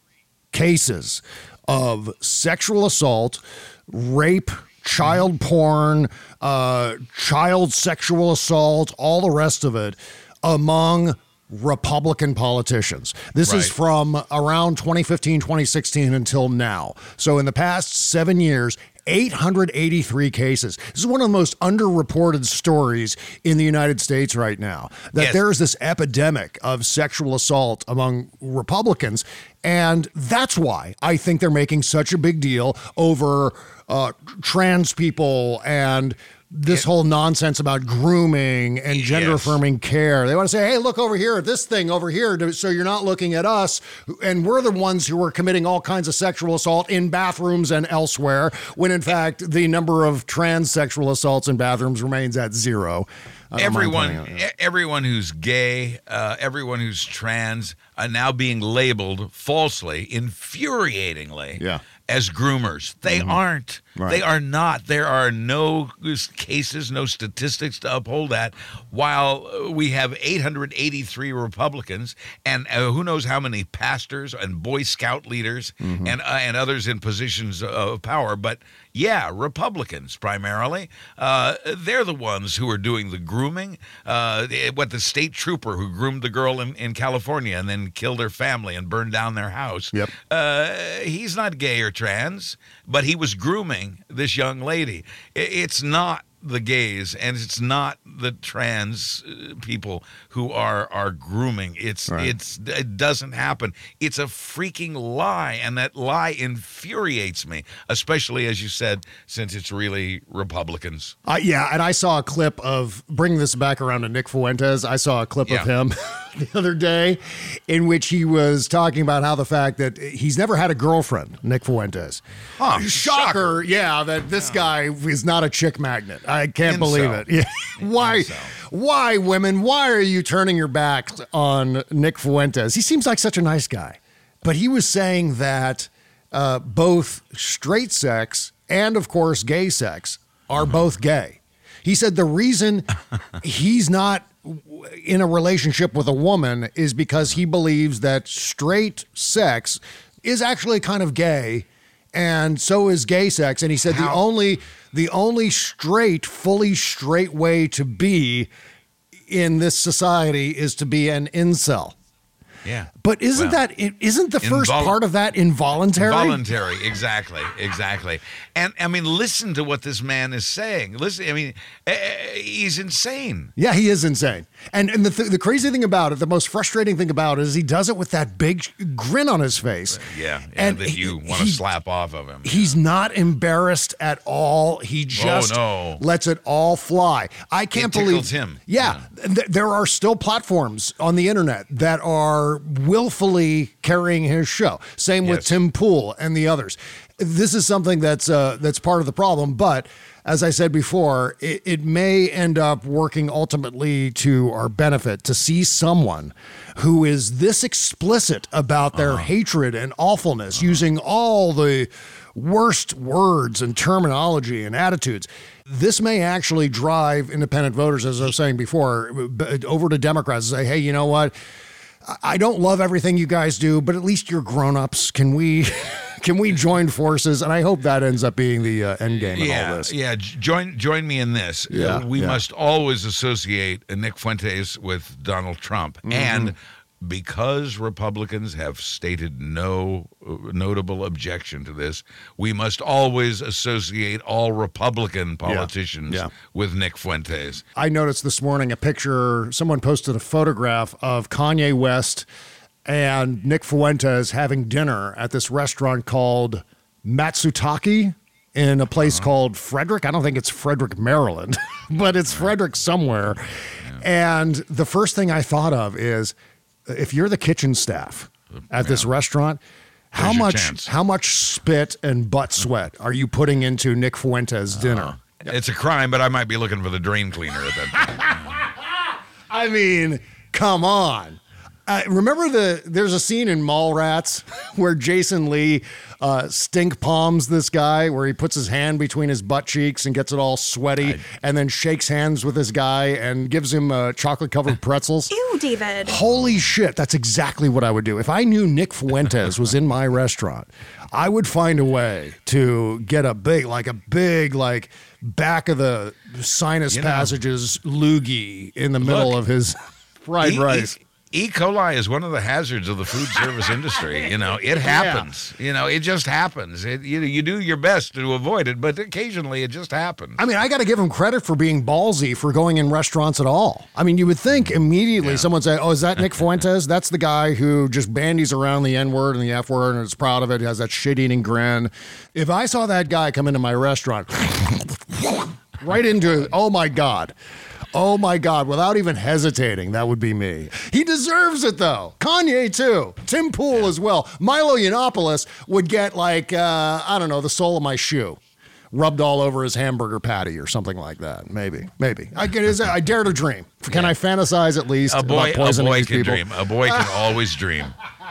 cases of sexual assault, rape, child porn, uh, child sexual assault, all the rest of it among Republican politicians. This is Right. from around twenty fifteen, twenty sixteen until now. So in the past seven years, eight hundred eighty-three cases. This is one of the most underreported stories in the United States right now, that Yes. there is this epidemic of sexual assault among Republicans. And that's why I think they're making such a big deal over uh, trans people and this whole nonsense about grooming and gender affirming care. They want to say, hey, look over here at this thing over here, to- so you're not looking at us. And we're the ones who are committing all kinds of sexual assault in bathrooms and elsewhere, when in fact, the number of trans sexual assaults in bathrooms remains at zero. I don't mind Everyone, pointing out. e- everyone who's gay, uh, everyone who's trans, are now being labeled falsely, infuriatingly, Yeah. as groomers. They aren't. Right. They are not. There are no cases, no statistics to uphold that. While uh, we have eight hundred eighty-three Republicans, and uh, who knows how many pastors and Boy Scout leaders and uh, and others in positions of power, but yeah, Republicans primarily. Uh, they're the ones who are doing the grooming. Uh, what the state trooper who groomed the girl in, in California and then killed her family and burned down their house. Yep. Uh, he's not gay or trans, but he was grooming this young lady. I- It's not the gays and it's not the trans uh, people who are are grooming. It's Right. it's it doesn't happen. It's a freaking lie, and that lie infuriates me, especially as you said, since it's really Republicans. Uh, yeah, and I saw a clip of, bring this back around to Nick Fuentes, I saw a clip Yeah. of him the other day in which he was talking about how the fact that he's never had a girlfriend, Nick Fuentes. Huh, Shocker, shocker. yeah, that this guy is not a chick magnet. I can't Incel. believe it. Yeah. Why, Incel. why, women, why are you turning your back on Nick Fuentes? He seems like such a nice guy. But he was saying that uh, both straight sex and, of course, gay sex are both gay. He said the reason he's not in a relationship with a woman is because he believes that straight sex is actually kind of gay, and so is gay sex. And he said the How- only the only straight, fully straight way to be in this society is to be an incel. Yeah. But isn't Well, that isn't the first invol- part of that involuntary? Voluntary, exactly, exactly. And I mean, listen to what this man is saying. Listen, I mean, uh, he's insane. Yeah, he is insane. And and the th- the crazy thing about it, the most frustrating thing about it, is he does it with that big grin on his face. Yeah, yeah and that you he- want to he- slap off of him. He's not embarrassed at all. He just no. lets it all fly. I can't It believe tickles him. Yeah, th- there are still platforms on the internet that are willfully carrying his show. Same with Yes. Tim Pool and the others. This is something that's uh, that's part of the problem, but as I said before, it, it may end up working ultimately to our benefit to see someone who is this explicit about their Uh-huh. hatred and awfulness, uh-huh. using all the worst words and terminology and attitudes. This may actually drive independent voters, as I was saying before, b- over to Democrats and say, hey, you know what? I don't love everything you guys do, but at least you're grown-ups. Can we can we join forces? And I hope that ends up being the uh, end game in yeah, all this. Yeah, j- join join me in this. Yeah, Uh, we yeah. must always associate uh, Nick Fuentes with Donald Trump. Mm-hmm. And because Republicans have stated no uh, notable objection to this, we must always associate all Republican politicians yeah. with Nick Fuentes. I noticed this morning a picture, someone posted a photograph of Kanye West and Nick Fuentes having dinner at this restaurant called Matsutake in a place Uh-huh. called Frederick. I don't think it's Frederick, Maryland, but it's Frederick somewhere. And the first thing I thought of is, if you're the kitchen staff at this restaurant, how There's your much chance. how much spit and butt sweat are you putting into Nick Fuentes' dinner? It's a crime, but I might be looking for the drain cleaner at that point. I mean, come on. Uh, remember the there's a scene in Mallrats where Jason Lee uh, stink palms this guy, where he puts his hand between his butt cheeks and gets it all sweaty, and then shakes hands with this guy and gives him uh, chocolate covered pretzels. Ew, David. Holy shit, that's exactly what I would do. If I knew Nick Fuentes was in my restaurant, I would find a way to get a big, like a big, like back of the sinus You know, passages loogie in the middle look, of his fried E- rice. E. E. coli is one of the hazards of the food service industry. You know, it happens. You know, it just happens. It, you, you do your best to avoid it, but occasionally it just happens. I mean, I got to give him credit for being ballsy for going in restaurants at all. I mean, you would think immediately someone would say, oh, is that Nick Fuentes? That's the guy who just bandies around the N word and the F word and is proud of it. He has that shit eating grin. If I saw that guy come into my restaurant, right into, oh my God. Oh my God, without even hesitating, that would be me. He deserves it though. Kanye too. Tim Pool as well. Milo Yiannopoulos would get like, uh, I don't know, the sole of my shoe rubbed all over his hamburger patty or something like that. Maybe, maybe. I, get, is, I dare to dream. Can I fantasize at least a boy, about poisoning a boy these can people? dream. A boy can always dream.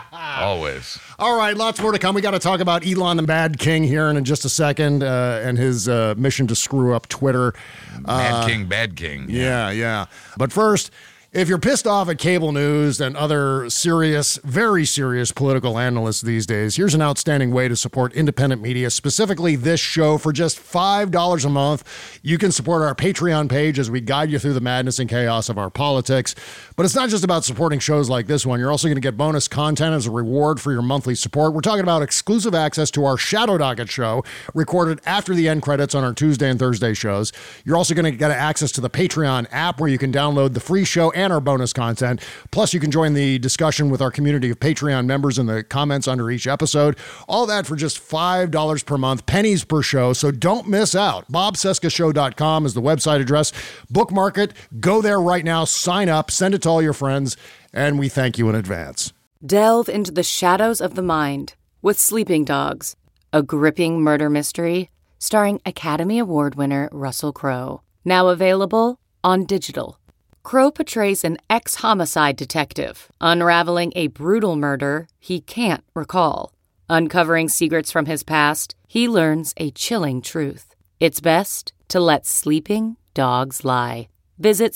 Always. All right, lots more to come. We got to talk about Elon the Mad King here in just a second uh, and his uh, mission to screw up Twitter. Bad Uh, King, bad King. Yeah, yeah. But first, if you're pissed off at cable news and other serious, very serious political analysts these days, here's an outstanding way to support independent media, specifically this show, for just five dollars a month. You can support our Patreon page as we guide you through the madness and chaos of our politics. But it's not just about supporting shows like this one. You're also going to get bonus content as a reward for your monthly support. We're talking about exclusive access to our Shadow Docket show, recorded after the end credits on our Tuesday and Thursday shows. You're also going to get access to the Patreon app, where you can download the free show and our bonus content. Plus, you can join the discussion with our community of Patreon members in the comments under each episode. All that for just five dollars per month, pennies per show. So don't miss out. bob cesca show dot com is the website address. Bookmark it. Go there right now. Sign up. Send it to all your friends. And we thank you in advance. Delve into the shadows of the mind with Sleeping Dogs, a gripping murder mystery starring Academy Award winner Russell Crowe. Now available on digital. Crowe portrays an ex-homicide detective unraveling a brutal murder he can't recall. Uncovering secrets from his past, he learns a chilling truth. It's best to let sleeping dogs lie. Visit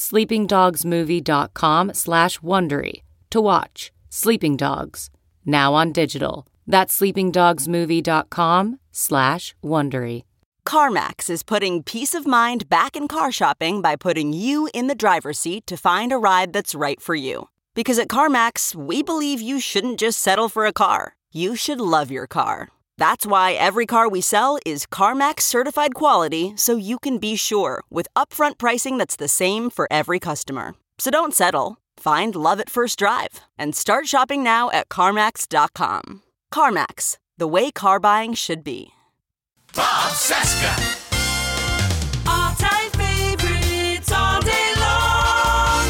sleepingdogsmovie.com slash Wondery to watch Sleeping Dogs, now on digital. That's sleepingdogsmovie.com slash Wondery. CarMax is putting peace of mind back in car shopping by putting you in the driver's seat to find a ride that's right for you. Because at CarMax, we believe you shouldn't just settle for a car. You should love your car. That's why every car we sell is CarMax certified quality, so you can be sure with upfront pricing that's the same for every customer. So don't settle. Find love at first drive and start shopping now at CarMax dot com. CarMax, the way car buying should be. Bob Cesca. All-time favorites all day long.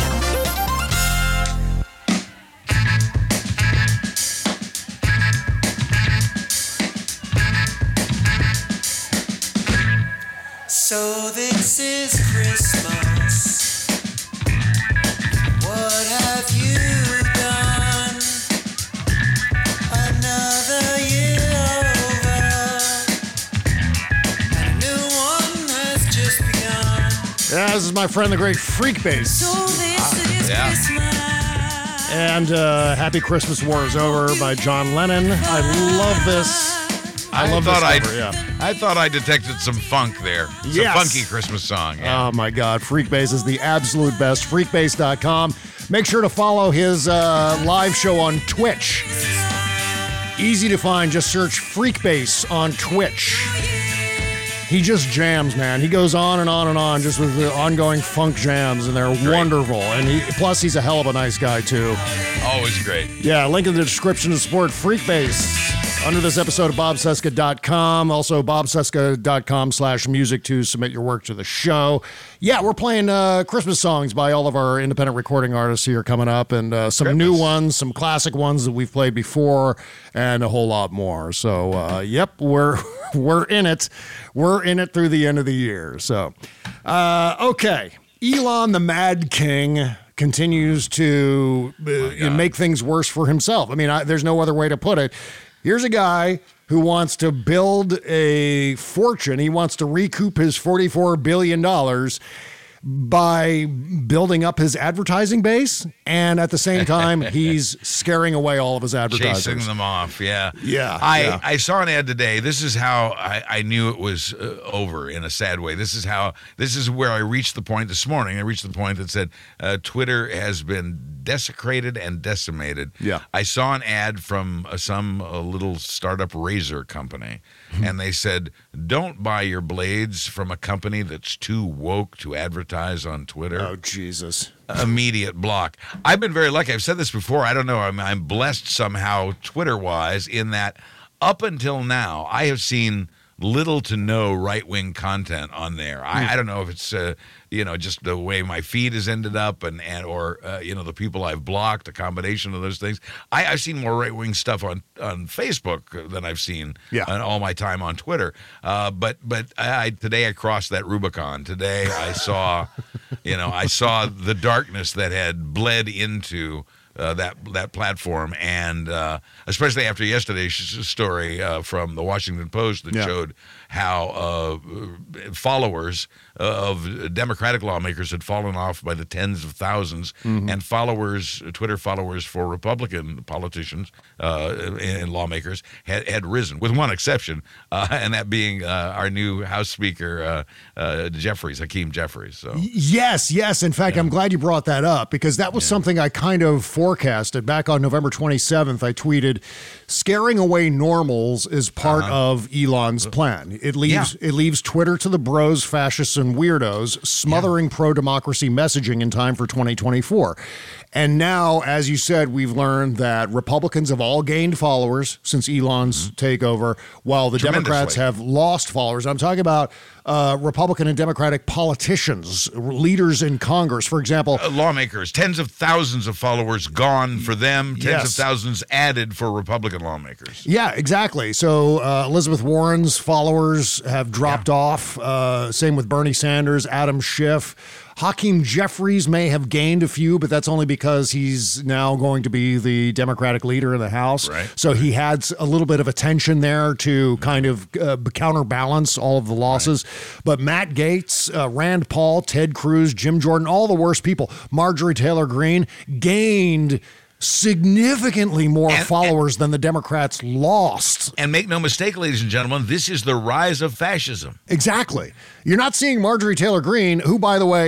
So this is Christmas. What have you done? Another year over, and a new one has just begun. Yeah, this is my friend, the great Freekbass. So this is Yeah. Christmas. And uh, Happy Christmas War is Over by John Lennon. I love this. I, I love thought this I, cover, yeah. I thought I detected some funk there. Some Yes. funky Christmas song. Yeah. Oh my God, Freekbass is the absolute best. Freekbass dot com. Make sure to follow his uh, live show on Twitch. Easy to find. Just search Freekbass on Twitch. He just jams, man. He goes on and on and on just with the ongoing funk jams, and they're Great. wonderful. And he, plus, he's a hell of a nice guy, too. Always great. Yeah, link in the description to support Freekbass under this episode of Bob Cesca dot com. Also, Bob Cesca dot com slash music to submit your work to the show. Yeah, we're playing uh, Christmas songs by all of our independent recording artists here coming up, and uh, some Christmas. new ones, some classic ones that we've played before, and a whole lot more. So, uh, yep, we're we're in it. We're in it through the end of the year. So, uh, okay. Elon the Mad King continues to uh, you know, make things worse for himself. I mean, I, there's no other way to put it. Here's a guy who wants to build a fortune. He wants to recoup his forty-four billion dollars by building up his advertising base. And at the same time, he's scaring away all of his advertisers. Chasing them off, yeah. Yeah, I, yeah. I saw an ad today. This is how I, I knew it was uh, over in a sad way. This is how, this is where I reached the point this morning. I reached the point that said uh, Twitter has been desecrated and decimated. Yeah. I saw an ad from uh, some uh, little startup razor company, and they said, don't buy your blades from a company that's too woke to advertise on Twitter. Oh, Jesus. Immediate block. I've been very lucky. I've said this before. I don't know. I'm, I'm blessed somehow Twitter-wise in that up until now, I have seen little to no right-wing content on there. I, I don't know if it's, uh, you know, just the way my feed has ended up and, and or, uh, you know, the people I've blocked, a combination of those things. I, I've seen more right-wing stuff on, on Facebook than I've seen Yeah. in all my time on Twitter. Uh, but but I, I, today I crossed that Rubicon. Today I saw, you know, I saw the darkness that had bled into Uh, that that platform, and uh, especially after yesterday's story uh, from the Washington Post that Yeah. showed how uh, followers of Democratic lawmakers had fallen off by the tens of thousands, Mm-hmm. and followers, Twitter followers for Republican politicians uh, and lawmakers had, had risen, with one exception, uh, and that being uh, our new House Speaker, uh, uh, Jeffries, Hakeem Jeffries. So. Yes, yes. In fact, I'm glad you brought that up, because that was something I kind of forecasted. Back on November twenty-seventh, I tweeted, scaring away normals is part Uh-huh. of Elon's plan. It leaves Yeah. it leaves Twitter to the bros, fascists, and weirdos, smothering pro-democracy messaging in time for twenty twenty-four. And now, as you said, we've learned that Republicans have all gained followers since Elon's takeover, while the Democrats Tremendously. have lost followers. I'm talking about uh, Republican and Democratic politicians, leaders in Congress, for example. Uh, lawmakers, tens of thousands of followers gone for them, tens Yes. of thousands added for Republican lawmakers. Yeah, exactly. So uh, Elizabeth Warren's followers have dropped off. Uh, same with Bernie Sanders, Adam Schiff. Hakeem Jeffries may have gained a few, but that's only because he's now going to be the Democratic leader in the House. Right. So he had a little bit of attention there to kind of uh, counterbalance all of the losses. Right. But Matt Gaetz, uh, Rand Paul, Ted Cruz, Jim Jordan, all the worst people, Marjorie Taylor Greene, gained significantly more And- followers than the Democrats lost. And make no mistake, ladies and gentlemen, this is the rise of fascism. Exactly. You're not seeing Marjorie Taylor Greene, who, by the way,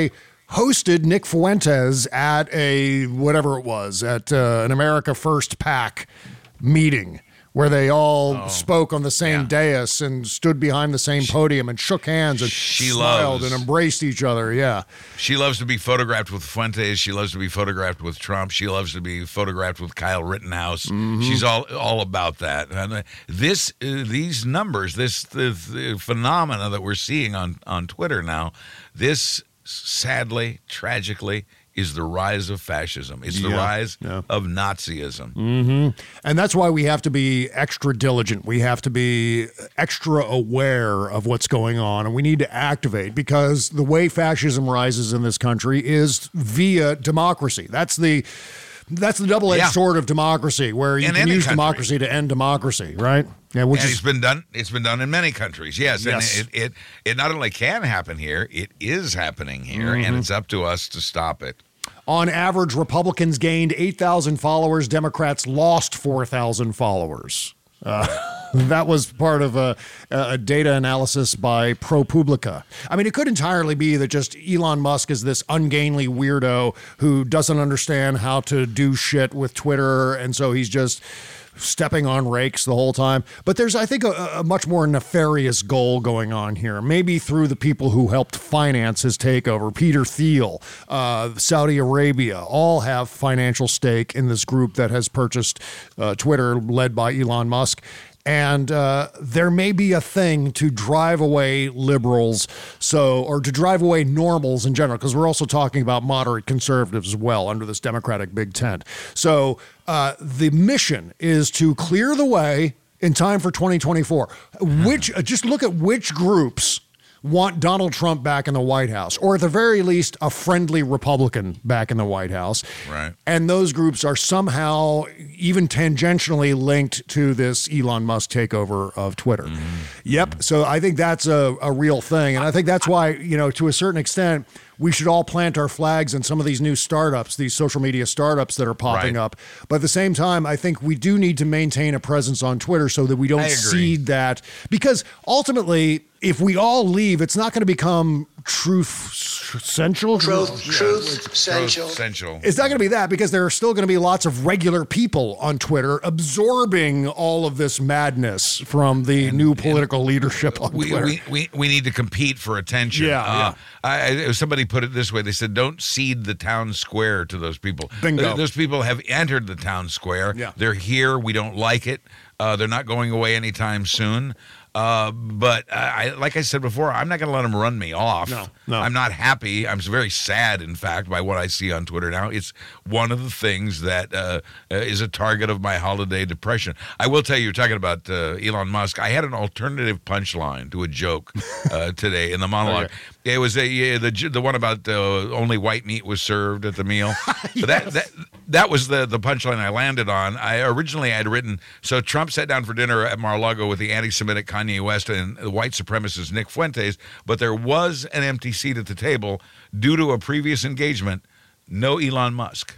hosted Nick Fuentes at a, whatever it was, at uh, an America First PAC meeting where they all oh, spoke on the same yeah. dais and stood behind the same podium and shook hands and she smiled loves, and embraced each other. Yeah. She loves to be photographed with Fuentes. She loves to be photographed with Trump. She loves to be photographed with Kyle Rittenhouse. Mm-hmm. She's all all about that. And this, uh, these numbers, this the, the phenomena that we're seeing on, on Twitter now, this sadly, tragically, is the rise of fascism. It's the yeah, rise yeah. of Nazism. Mm-hmm. And that's why we have to be extra diligent. We have to be extra aware of what's going on, and we need to activate, because the way fascism rises in this country is via democracy. That's the that's the double-edged yeah. sword of democracy, where you in can use country. democracy to end democracy, right? Yeah, which and is, it's been done. It's been done in many countries. Yes, yes. and it, it it not only can happen here, it is happening here, mm-hmm. and it's up to us to stop it. On average, Republicans gained eight thousand followers. Democrats lost four thousand followers. Uh, that was part of a, a data analysis by ProPublica. I mean, it could entirely be that just Elon Musk is this ungainly weirdo who doesn't understand how to do shit with Twitter, and so he's just stepping on rakes the whole time. But there's, I think, a, a much more nefarious goal going on here, maybe through the people who helped finance his takeover. Peter Thiel, uh, Saudi Arabia, all have financial stake in this group that has purchased uh, Twitter, led by Elon Musk. And uh, there may be a thing to drive away liberals, so or to drive away normals in general, because we're also talking about moderate conservatives as well under this Democratic big tent. So uh, the mission is to clear the way in time for twenty twenty-four. Which uh, just look at which groups want Donald Trump back in the White House, or at the very least, a friendly Republican back in the White House. Right. And those groups are somehow even tangentially linked to this Elon Musk takeover of Twitter. Mm-hmm. Yep. So I think that's a, a real thing. And I think that's why, you know, to a certain extent, we should all plant our flags in some of these new startups, these social media startups that are popping right. up. But at the same time, I think we do need to maintain a presence on Twitter so that we don't cede that. Because ultimately, if we all leave, it's not going to become truth central. Truth, yeah. truth central. Central. It's not going to be that, because there are still going to be lots of regular people on Twitter absorbing all of this madness from the and, new political leadership on we, Twitter. We, we, we need to compete for attention. Yeah, uh, yeah. I, somebody put it this way. They said, don't cede the town square to those people. Bingo. Those people have entered the town square. Yeah. They're here. We don't like it. Uh, they're not going away anytime soon. Uh, but I, like I said before, I'm not going to let them run me off. No, no. I'm not happy. I'm very sad, in fact, by what I see on Twitter now. It's one of the things that uh, is a target of my holiday depression. I will tell you, you're talking about uh, Elon Musk. I had an alternative punchline to a joke uh, today in the monologue. Okay. It was a yeah, the the one about uh, only white meat was served at the meal. Yes. that that that was the the punchline I landed on. I originally had written, so Trump sat down for dinner at Mar-a-Lago with the anti-Semitic Kanye West and the white supremacist Nick Fuentes, but there was an empty seat at the table due to a previous engagement. No Elon Musk.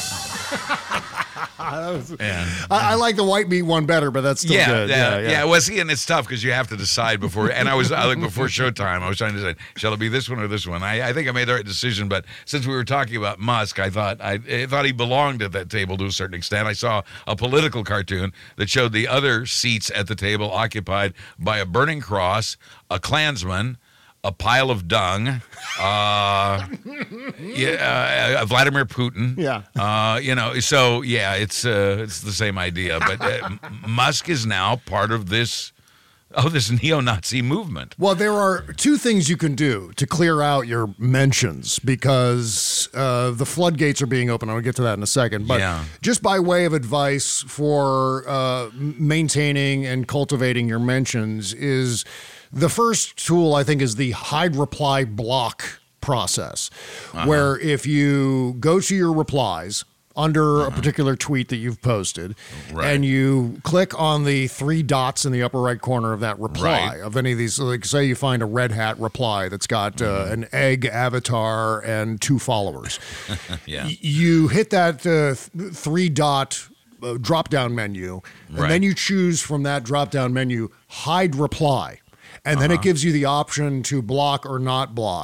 was, and, I, I like the white meat one better, but that's still yeah, good. Yeah, yeah, yeah. yeah. Well, see, and it's tough because you have to decide before. And I was I, like before showtime, I was trying to decide, shall it be this one or this one? I, I think I made the right decision, but since we were talking about Musk, I thought I, I thought he belonged at that table to a certain extent. I saw a political cartoon that showed the other seats at the table occupied by a burning cross, a Klansman, a pile of dung, uh, yeah, uh, Vladimir Putin. Yeah. Uh, you know, so yeah, it's uh, it's the same idea. But uh, Musk is now part of this, oh, this neo-Nazi movement. Well, there are two things you can do to clear out your mentions because uh, the floodgates are being opened. I'll get to that in a second. But yeah. just by way of advice for uh, maintaining and cultivating your mentions is... The first tool, I think, is the hide reply block process, uh-huh. where if you go to your replies under uh-huh. a particular tweet that you've posted, right. and you click on the three dots in the upper right corner of that reply, right. of any of these, like say you find a Red Hat reply that's got uh, an egg avatar and two followers. yeah. y- you hit that uh, th- three dot uh, drop-down menu, and right. then you choose from that drop-down menu, hide reply. And then uh-huh. it gives you the option to block or not block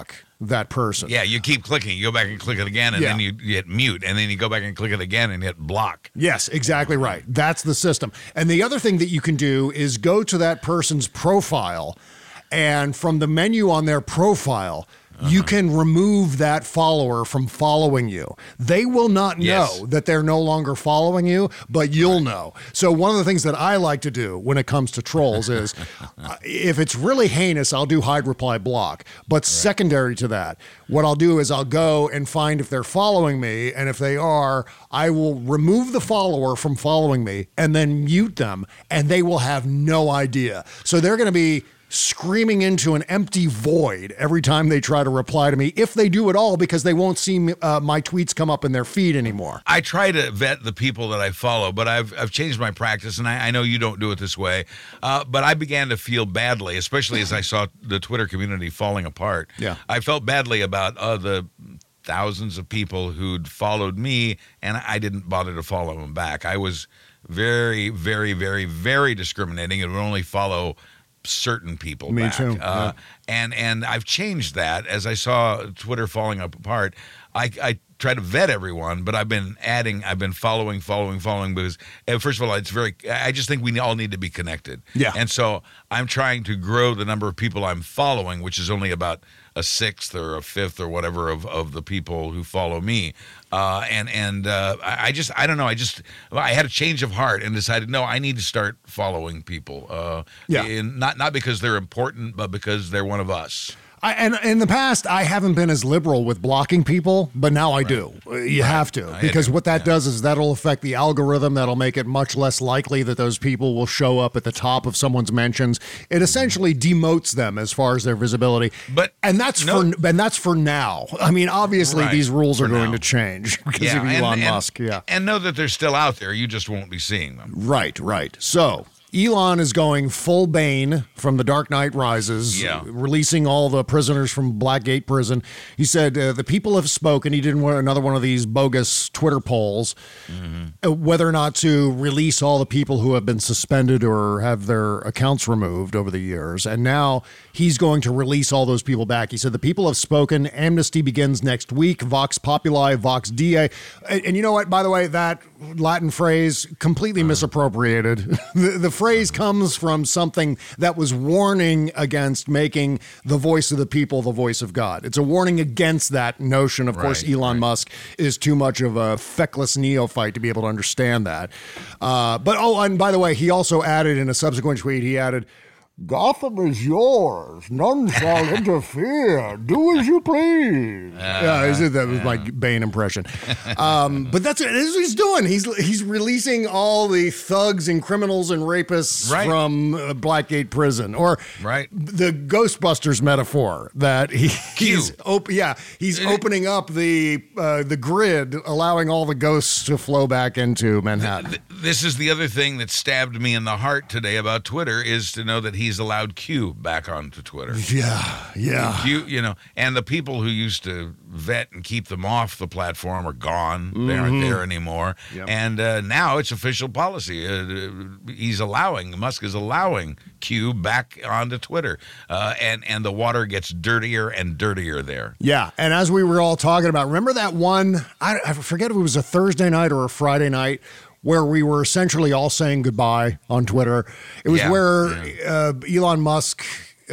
that person. Yeah, you keep clicking. You go back and click it again, and Yeah. then you, you hit mute, and then you go back and click it again and hit block. Yes, exactly right. That's the system. And the other thing that you can do is go to that person's profile, and from the menu on their profile, uh-huh. you can remove that follower from following you. They will not know Yes. that they're no longer following you, but you'll know. So one of the things that I like to do when it comes to trolls is uh, if it's really heinous, I'll do hide, reply, block. But right. secondary to that, what I'll do is I'll go and find if they're following me, and if they are, I will remove the follower from following me and then mute them, and they will have no idea. So they're going to be screaming into an empty void every time they try to reply to me, if they do at all, because they won't see me, uh, my tweets come up in their feed anymore. I try to vet the people that I follow, but I've I've changed my practice, and I, I know you don't do it this way, uh, but I began to feel badly, especially as I saw the Twitter community falling apart. Yeah. I felt badly about uh, the thousands of people who'd followed me, and I didn't bother to follow them back. I was very, very, very, very discriminating and would only follow certain people Me back. too. Uh, Yeah. and and I've changed that as I saw Twitter falling apart. I, I try to vet everyone, but I've been adding, I've been following, following, following because, uh, first of all, it's very, I just think we all need to be connected. Yeah. And so I'm trying to grow the number of people I'm following, which is only about a sixth or a fifth or whatever of, of the people who follow me. Uh, and and uh, I I just, I don't know, I just, I had a change of heart and decided, no, I need to start following people. Uh, Yeah. in, not, not because they're important, but because they're one of us. I, and in the past, I haven't been as liberal with blocking people, but now I right. do. You right. have to, because what that yeah. does is that'll affect the algorithm. That'll make it much less likely that those people will show up at the top of someone's mentions. It essentially demotes them as far as their visibility. But and that's no, for and that's for now. I mean, obviously, right. these rules are for going now. to change because yeah, of Elon and, Musk. And, yeah, and know that they're still out there. You just won't be seeing them. Right, right. So Elon is going full Bane from The Dark Knight Rises, yeah. releasing all the prisoners from Blackgate Prison. He said, uh, the people have spoken. He did one, another one of these bogus Twitter polls, mm-hmm. uh, whether or not to release all the people who have been suspended or have their accounts removed over the years. And now he's going to release all those people back. He said, the people have spoken. Amnesty begins next week. Vox Populi, Vox Dei. And, and you know what, by the way, that Latin phrase, completely uh. misappropriated. the, the phrase comes from something that was warning against making the voice of the people the voice of God. It's a warning against that notion. Of right, course, Elon right. Musk is too much of a feckless neophyte to be able to understand that. Uh, but, oh, and by the way, he also added in a subsequent tweet, he added, Gotham is yours. None shall interfere. Do as you please. Uh, yeah, that was yeah. my Bane impression. Um, but that's, that's what he's doing. He's he's releasing all the thugs and criminals and rapists right. from uh, Blackgate Prison, or right. the Ghostbusters metaphor that he, he's op- yeah he's opening up the uh, the grid, allowing all the ghosts to flow back into Manhattan. This is the other thing that stabbed me in the heart today about Twitter, is to know that he He's allowed Q back onto Twitter. Yeah, yeah. Q, you know, and the people who used to vet and keep them off the platform are gone. Mm-hmm. They aren't there anymore. Yep. And uh, now it's official policy. Uh, he's allowing, Musk is allowing Q back onto Twitter. Uh, and, and the water gets dirtier and dirtier there. Yeah, and as we were all talking about, remember that one, I, I forget if it was a Thursday night or a Friday night, where we were essentially all saying goodbye on Twitter. It was yeah, where yeah. Uh, Elon Musk,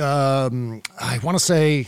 um, I want to say,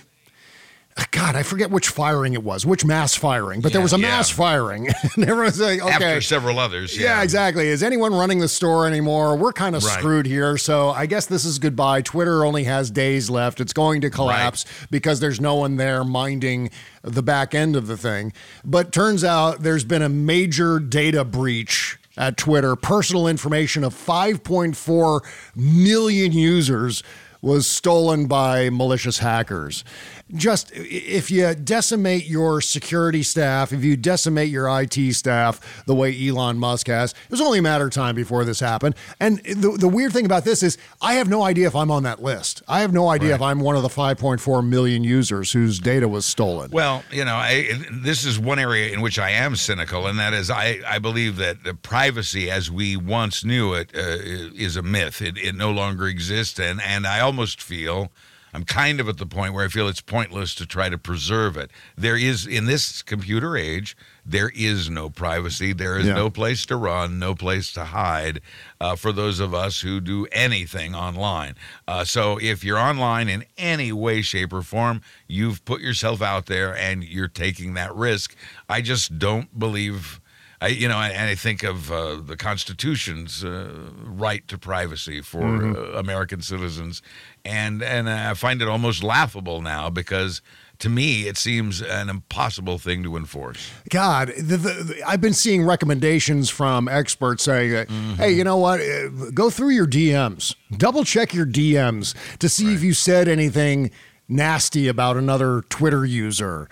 God, I forget which firing it was, which mass firing, but yeah, there was a yeah. mass firing. And everyone's like, okay. After several others. Yeah. yeah, exactly. Is anyone running the store anymore? We're kind of right. screwed here. So I guess this is goodbye. Twitter only has days left. It's going to collapse right. because there's no one there minding the back end of the thing. But turns out there's been a major data breach at Twitter. Personal information of five point four million users was stolen by malicious hackers. Just, if you decimate your security staff, if you decimate your I T staff the way Elon Musk has, it was only a matter of time before this happened. And the, the weird thing about this is I have no idea if I'm on that list. I have no idea right. if I'm one of the five point four million users whose data was stolen. Well, you know, I, this is one area in which I am cynical, and that is I, I believe that the privacy as we once knew it uh, is a myth. It, it no longer exists, and, and I almost feel I'm kind of at the point where I feel it's pointless to try to preserve it. There is, in this computer age, there is no privacy. There is Yeah. no place to run, no place to hide uh, for those of us who do anything online. Uh, so if you're online in any way, shape, or form, you've put yourself out there and you're taking that risk. I just don't believe... I, you know, and I think of uh, the Constitution's uh, right to privacy for Mhm. uh, American citizens, and and I find it almost laughable now because to me it seems an impossible thing to enforce. God, the, the, the- I've been seeing recommendations from experts saying, uh, hey, you know what? Uh, Go through your D Ms. Double check your D Ms to see if you said anything nasty about another Twitter user.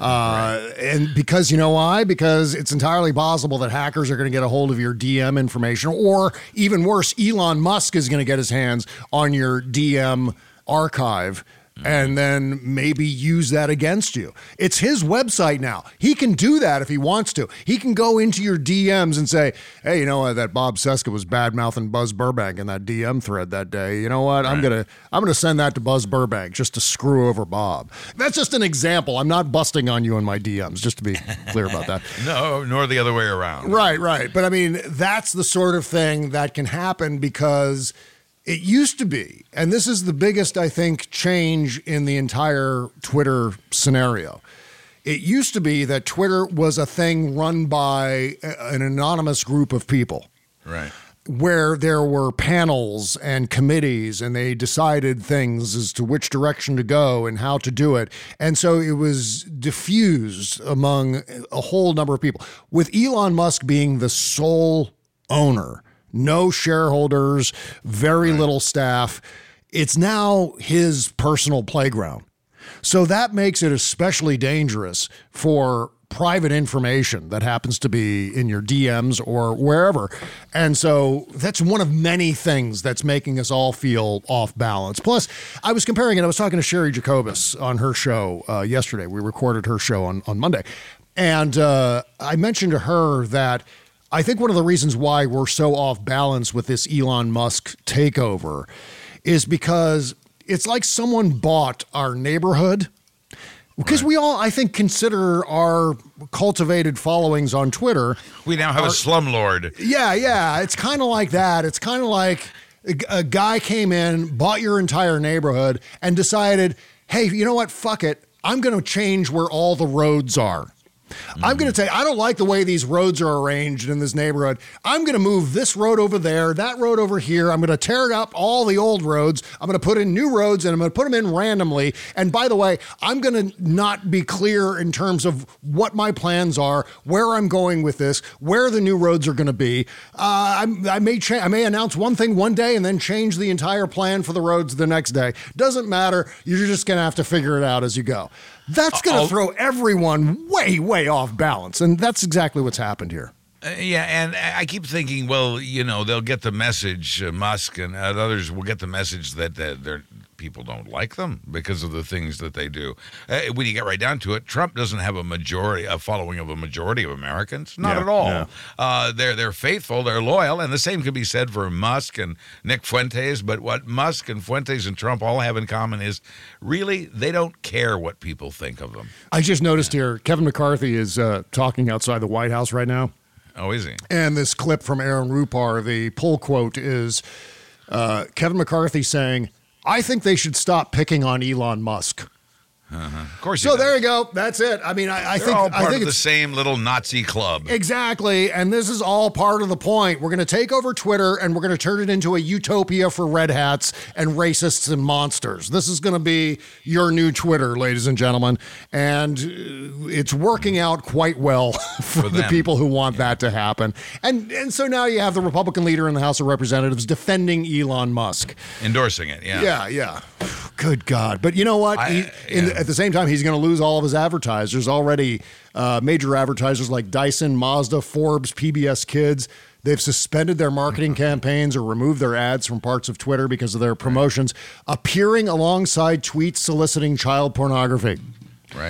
Uh, and because, you know why? Because it's entirely possible that hackers are going to get a hold of your D M information, or even worse, Elon Musk is going to get his hands on your D M archive and then maybe use that against you. It's his website now. He can do that if he wants to. He can go into your D Ms and say, hey, you know what, that Bob Cesca was bad-mouthing Buzz Burbank in that D M thread that day. You know what, I'm Right. gonna I'm gonna send that to Buzz Burbank just to screw over Bob. That's just an example. I'm not busting on you in my D Ms, just to be clear about that. No, nor the other way around. Right, right. But I mean, that's the sort of thing that can happen because it used to be, and this is the biggest, I think, change in the entire Twitter scenario. It used to be that Twitter was a thing run by a- an anonymous group of people, Right. where there were panels and committees and they decided things as to which direction to go and how to do it. And so it was diffused among a whole number of people. With Elon Musk being the sole owner, no shareholders, very little staff, it's now his personal playground. So that makes it especially dangerous for private information that happens to be in your D Ms or wherever. And so that's one of many things that's making us all feel off balance. Plus, I was comparing it. I was talking to Sherry Jacobus on her show uh, yesterday. We recorded her show on, on Monday. And uh, I mentioned to her that I think one of the reasons why we're so off balance with this Elon Musk takeover is because it's like someone bought our neighborhood. Because we all, I think, consider our cultivated followings on Twitter. We now have our- a slumlord. Yeah, yeah. It's kind of like that. It's kind of like a, a guy came in, bought your entire neighborhood, and decided, hey, you know what? Fuck it. I'm going to change where all the roads are. I'm going to tell you, I don't like the way these roads are arranged in this neighborhood. I'm going to move this road over there, that road over here. I'm going to tear up all the old roads. I'm going to put in new roads and I'm going to put them in randomly. And by the way, I'm going to not be clear in terms of what my plans are, where I'm going with this, where the new roads are going to be. Uh, I, I may cha- I may announce one thing one day and then change the entire plan for the roads the next day. Doesn't matter. You're just going to have to figure it out as you go. That's going to throw everyone way, way off balance. And that's exactly what's happened here. Uh, yeah, and I keep thinking, well, you know, they'll get the message, uh, Musk and others will get the message that uh, they're, people don't like them because of the things that they do. Uh, when you get right down to it, Trump doesn't have a majority, a following of a majority of Americans. Not Yeah, at all. yeah. Uh, they're they're faithful, they're loyal, and the same could be said for Musk and Nick Fuentes. But what Musk and Fuentes and Trump all have in common is really they don't care what people think of them. I just noticed here, Kevin McCarthy is uh, talking outside the White House right now. Oh, is he? And this clip from Aaron Rupar, the pull quote is uh, Kevin McCarthy saying, I think they should stop picking on Elon Musk. Uh-huh. Of course. So there you go. That's it. I mean, I, I They're think all I part think of the it's same little Nazi club. exactly, and this is all part of the point. We're going to take over Twitter and we're going to turn it into a utopia for red hats and racists and monsters. This is going to be your new Twitter, ladies and gentlemen, and uh, it's working out quite well for, For the them. people who want that to happen. And and so now you have the Republican leader in the House of Representatives defending Elon Musk. Endorsing it, yeah. Yeah, yeah. Good God. But you know what? I- He- in, yeah. at the same time, he's going to lose all of his advertisers. Already, uh, major advertisers like Dyson, Mazda, Forbes, P B S Kids, they've suspended their marketing campaigns or removed their ads from parts of Twitter because of their promotions, appearing alongside tweets soliciting child pornography. Right.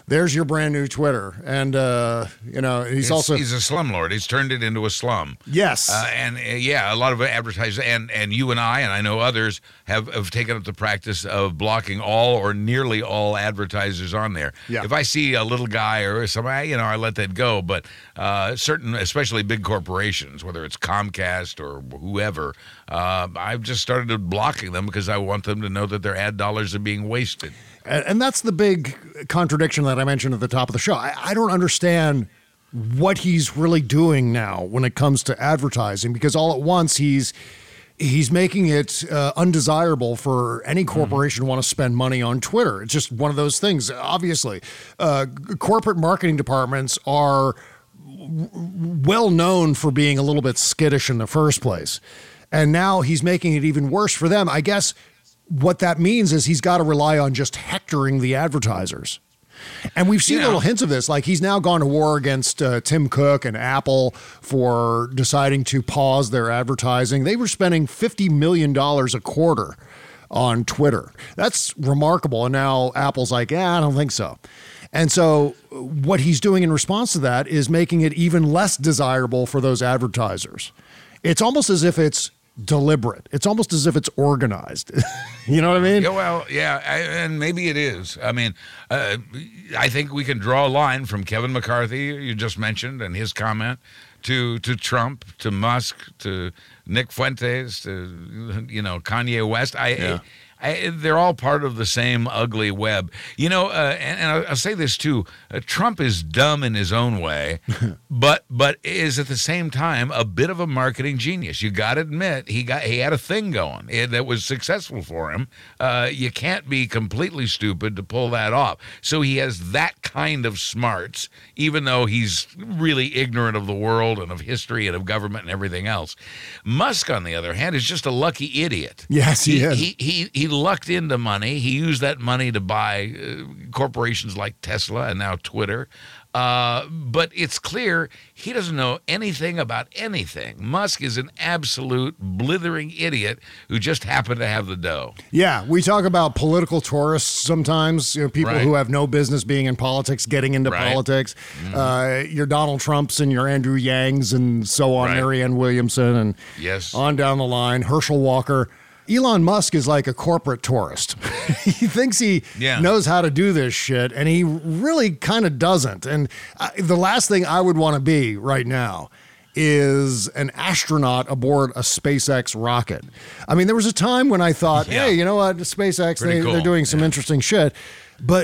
there's your brand new Twitter. And, uh, you know, he's It's- also... He's a slumlord. He's turned it into a slum. Yes. Uh, and, uh, yeah, a lot of advertisers, and, and you and I, and I know others, have, have taken up the practice of blocking all or nearly all advertisers on there. Yeah. If I see a little guy or somebody, you know, I let that go. But uh, certain, especially big corporations, whether it's Comcast or whoever, uh, I've just started blocking them because I want them to know that their ad dollars are being wasted. And, and that's the big contradiction that I mentioned at the top of the show. I, I don't understand what he's really doing now when it comes to advertising, because all at once he's he's making it uh, undesirable for any corporation to want to spend money on Twitter. It's just one of those things. Obviously, uh, corporate marketing departments are w- well known for being a little bit skittish in the first place. And now he's making it even worse for them. I guess what that means is he's got to rely on just hectoring the advertisers. And we've seen You know. little hints of this. Like, he's now gone to war against uh, Tim Cook and Apple for deciding to pause their advertising. They were spending fifty million dollars a quarter on Twitter. That's remarkable. And now Apple's like, yeah, I don't think so. And so what he's doing in response to that is making it even less desirable for those advertisers. It's almost as if it's deliberate. It's almost as if it's organized. You know what I mean? Yeah, well, yeah, I, and maybe it is. I mean, uh, I think we can draw a line from Kevin McCarthy, you just mentioned, and his comment, to to Trump, to Musk, to Nick Fuentes, to, you know, Kanye West. I, Yeah. I, they're all part of the same ugly web. You know, uh, and, and I'll, I'll say this too. Uh, Trump is dumb in his own way, but but is at the same time a bit of a marketing genius. You got to admit, he got he had a thing going eh, that was successful for him. Uh, you can't be completely stupid to pull that off. So he has that kind of smarts, even though he's really ignorant of the world and of history and of government and everything else. Musk, on the other hand, is just a lucky idiot. Yes, he is. He, he, he lucked into money. He used that money to buy uh, corporations like Tesla and now Twitter. Uh, but it's clear he doesn't know anything about anything. Musk is an absolute blithering idiot who just happened to have the dough. Yeah, we talk about political tourists sometimes, you know, people Right. who have no business being in politics, getting into Right. politics. Uh, your Donald Trumps and your Andrew Yangs and so on, Right. Marianne Williamson and Yes. on down the line, Herschel Walker. Elon Musk is like a corporate tourist. He thinks he Yeah. knows how to do this shit, and he really kind of doesn't. And uh, the last thing I would want to be right now is an astronaut aboard a SpaceX rocket. I mean, there was a time when I thought, Yeah. hey, you know what, SpaceX, Pretty they, cool. they're doing some Yeah. interesting shit. But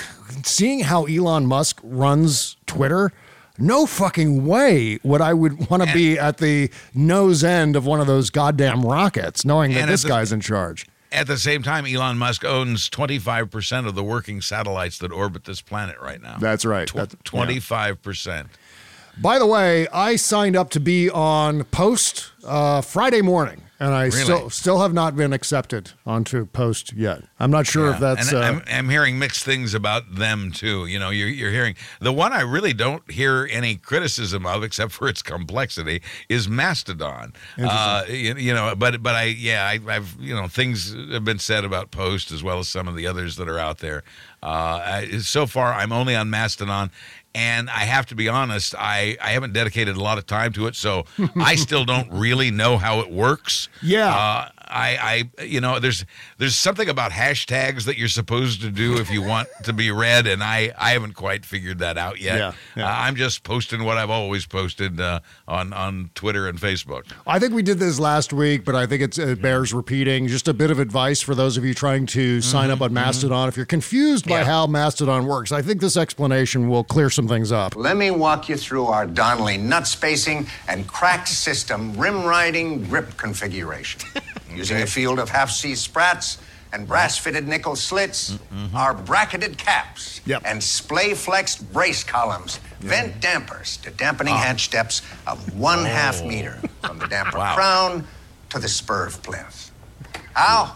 seeing how Elon Musk runs Twitter, no fucking way would I would want to be at the nose end of one of those goddamn rockets, knowing that And at this the- guy's in charge. At the same time, Elon Musk owns twenty-five percent of the working satellites that orbit this planet right now. That's right. Tw- That's- yeah. twenty-five percent. By the way, I signed up to be on Post uh, Friday morning, and I Really? still still have not been accepted onto Post yet. I'm not sure if that's. And Uh, I'm, I'm hearing mixed things about them too. You know, you're, you're hearing the one I really don't hear any criticism of, except for its complexity, is Mastodon. Uh, you, you know, but but I yeah, I, I've you know things have been said about Post as well as some of the others that are out there. Uh, I, so far, I'm only on Mastodon. And I have to be honest, I, I haven't dedicated a lot of time to it, so I still don't really know how it works. Yeah. Uh, I, I, you know, there's there's something about hashtags that you're supposed to do if you want to be read, and I, I haven't quite figured that out yet. Yeah, yeah. Uh, I'm just posting what I've always posted uh, on on Twitter and Facebook. I think we did this last week, but I think it's, it bears repeating. Just a bit of advice for those of you trying to sign up on Mastodon. If you're confused by Yeah. how Mastodon works, I think this explanation will clear some things up. Let me walk you through our Donnelly nut spacing and cracked system rim riding grip configuration. Using a field of half-C sprats and brass-fitted nickel slits, our bracketed caps Yep. and splay-flexed brace columns, vent dampers to dampening hatch steps of one half meter from the damper Wow. crown to the spurve plinth. How?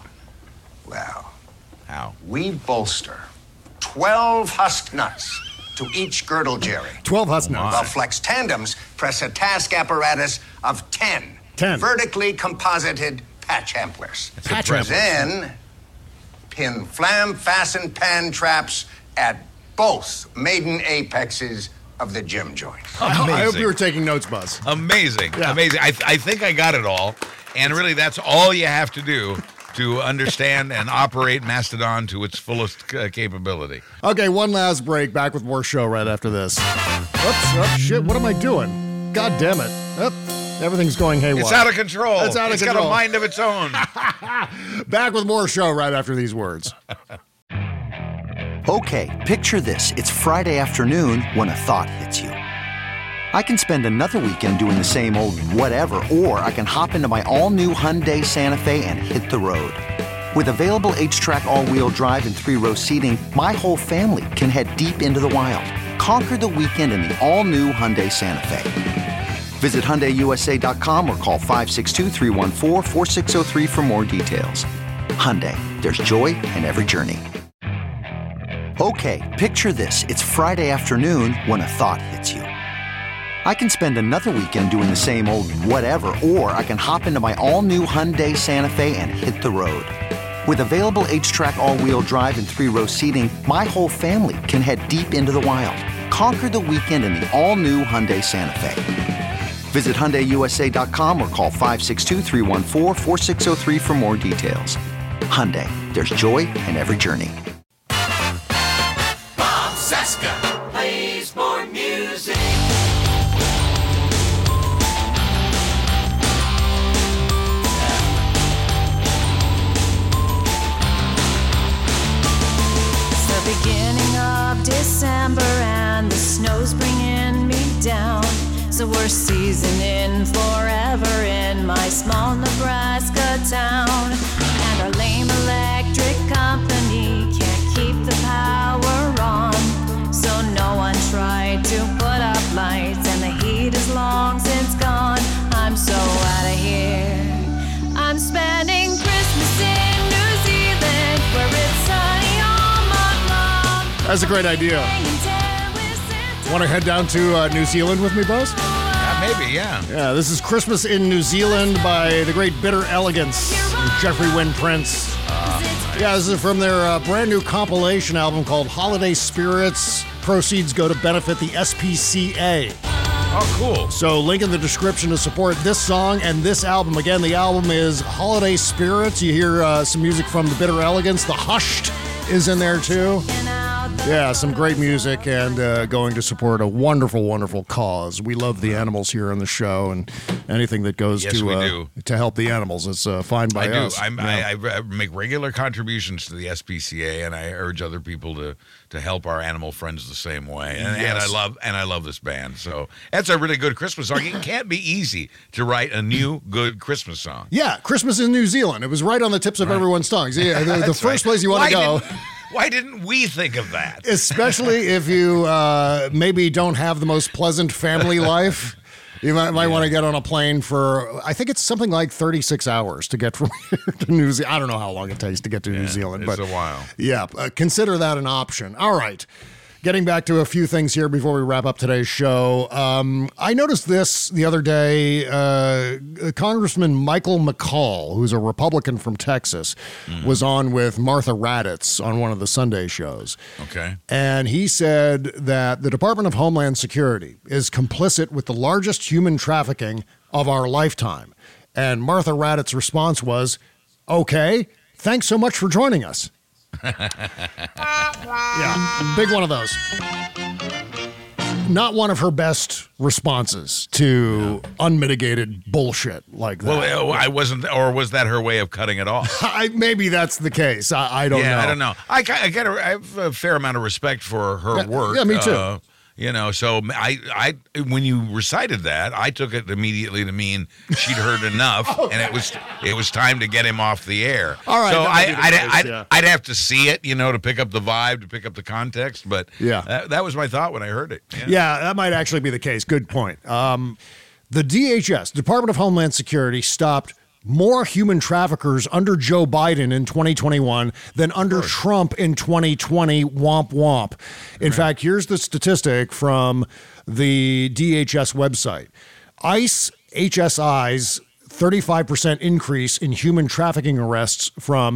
Well, How? we bolster twelve husk nuts to each girdle jerry. twelve husk Oh, my. nuts. While Flex Tandems press a task apparatus of ten, ten. vertically composited patch amplers. It's Patch impressive. Then pin flam fastened pan traps at both maiden apexes of the gym joint. I hope Amazing. you were taking notes, Buzz. Amazing. Yeah. Amazing. I, I think I got it all. And really, that's all you have to do to understand and operate Mastodon to its fullest uh, capability. Okay, one last break. Back with more show right after this. Oops, oh, shit, what am I doing? God damn it. Oop, everything's going haywire. It's out of control. It's out of It's control. got a mind of its own. Back with more show right after these words. Okay, picture this. It's Friday afternoon when a thought hits you. I can spend another weekend doing the same old whatever, or I can hop into my all-new Hyundai Santa Fe and hit the road. With available H-Track all-wheel drive and three-row seating, my whole family can head deep into the wild. Conquer the weekend in the all-new Hyundai Santa Fe. Visit Hyundai U S A dot com or call five six two, three one four, four six zero three for more details. Hyundai, there's joy in every journey. Okay, picture this. It's Friday afternoon when a thought hits you. I can spend another weekend doing the same old whatever, or I can hop into my all-new Hyundai Santa Fe and hit the road. With available H-Track all-wheel drive and three-row seating, my whole family can head deep into the wild. Conquer the weekend in the all-new Hyundai Santa Fe. Visit Hyundai U S A dot com or call five six two, three one four, four six zero three for more details. Hyundai, there's joy in every journey. Bob Cesca plays more music. It's the beginning of December and the snow's bringing me down. It's the worst season in forever in my small Nebraska town. And our lame electric company can't keep the power on. So no one tried to put up lights and the heat is long since gone. I'm so out of here. I'm spending Christmas in New Zealand where it's sunny all month long. That's a great idea. Want to head down to uh, New Zealand with me, Buzz? Yeah, maybe, yeah. Yeah, this is Christmas in New Zealand by the great Bitter Elegance and Jeffrey Wynn Prince. Uh, yeah, this is from their uh, brand new compilation album called Holiday Spirits. Proceeds go to benefit the S P C A. Oh, cool. So link in the description to support this song and this album. Again, the album is Holiday Spirits. You hear uh, some music from the Bitter Elegance. The Hushed is in there, too. Yeah, some great music and uh, going to support a wonderful, wonderful cause. We love the animals here on the show, and anything that goes Yes, to we uh, do. to help the animals is uh, fine by I do. us. I'm, Yeah. I, I make regular contributions to the S P C A, and I urge other people to to help our animal friends the same way. And, and I Yes. love and I love this band. So that's a really good Christmas song. It can't be easy to write a new good Christmas song. Yeah, Christmas in New Zealand. It was right on the tips of everyone's tongues. Yeah, the, the That's first right. place you want Why to go. didn't- Why didn't we think of that? Especially if you uh, maybe don't have the most pleasant family life. You might, might want to get on a plane for, I think it's something like thirty-six hours to get from here to New Zealand. I don't know how long it takes to get to New Zealand. it's but a while. Yeah, uh, consider that an option. All right. Getting back to a few things here before we wrap up today's show. Um, I noticed this the other day. Uh, Congressman Michael McCall, who's a Republican from Texas, Mm-hmm. was on with Martha Raddatz on one of the Sunday shows. Okay. And he said that the Department of Homeland Security is complicit with the largest human trafficking of our lifetime. And Martha Raddatz's response was, okay, thanks so much for joining us. Yeah, big one of those. Not one of her best responses to unmitigated bullshit like that. Well, I wasn't, or was that her way of cutting it off? I, maybe that's the case. I, I don't yeah, know. I don't know. I, I get a, I have a fair amount of respect for her Yeah, work. yeah, me too. Uh, you know, so I, I, when you recited that, I took it immediately to mean she'd heard enough, and it was, it was time to get him off the air. All right, So that I, might be the I'd, case, I'd, yeah. I'd have to see it, you know, to pick up the vibe, to pick up the context. But Yeah. that, that was my thought when I heard it. Yeah. Yeah, that might actually be the case. Good point. Um, the D H S, Department of Homeland Security, stopped more human traffickers under Joe Biden in twenty twenty-one than under Trump in twenty twenty. Womp womp. In fact, here's the statistic from the D H S website. ICE H S I's thirty-five percent increase in human trafficking arrests from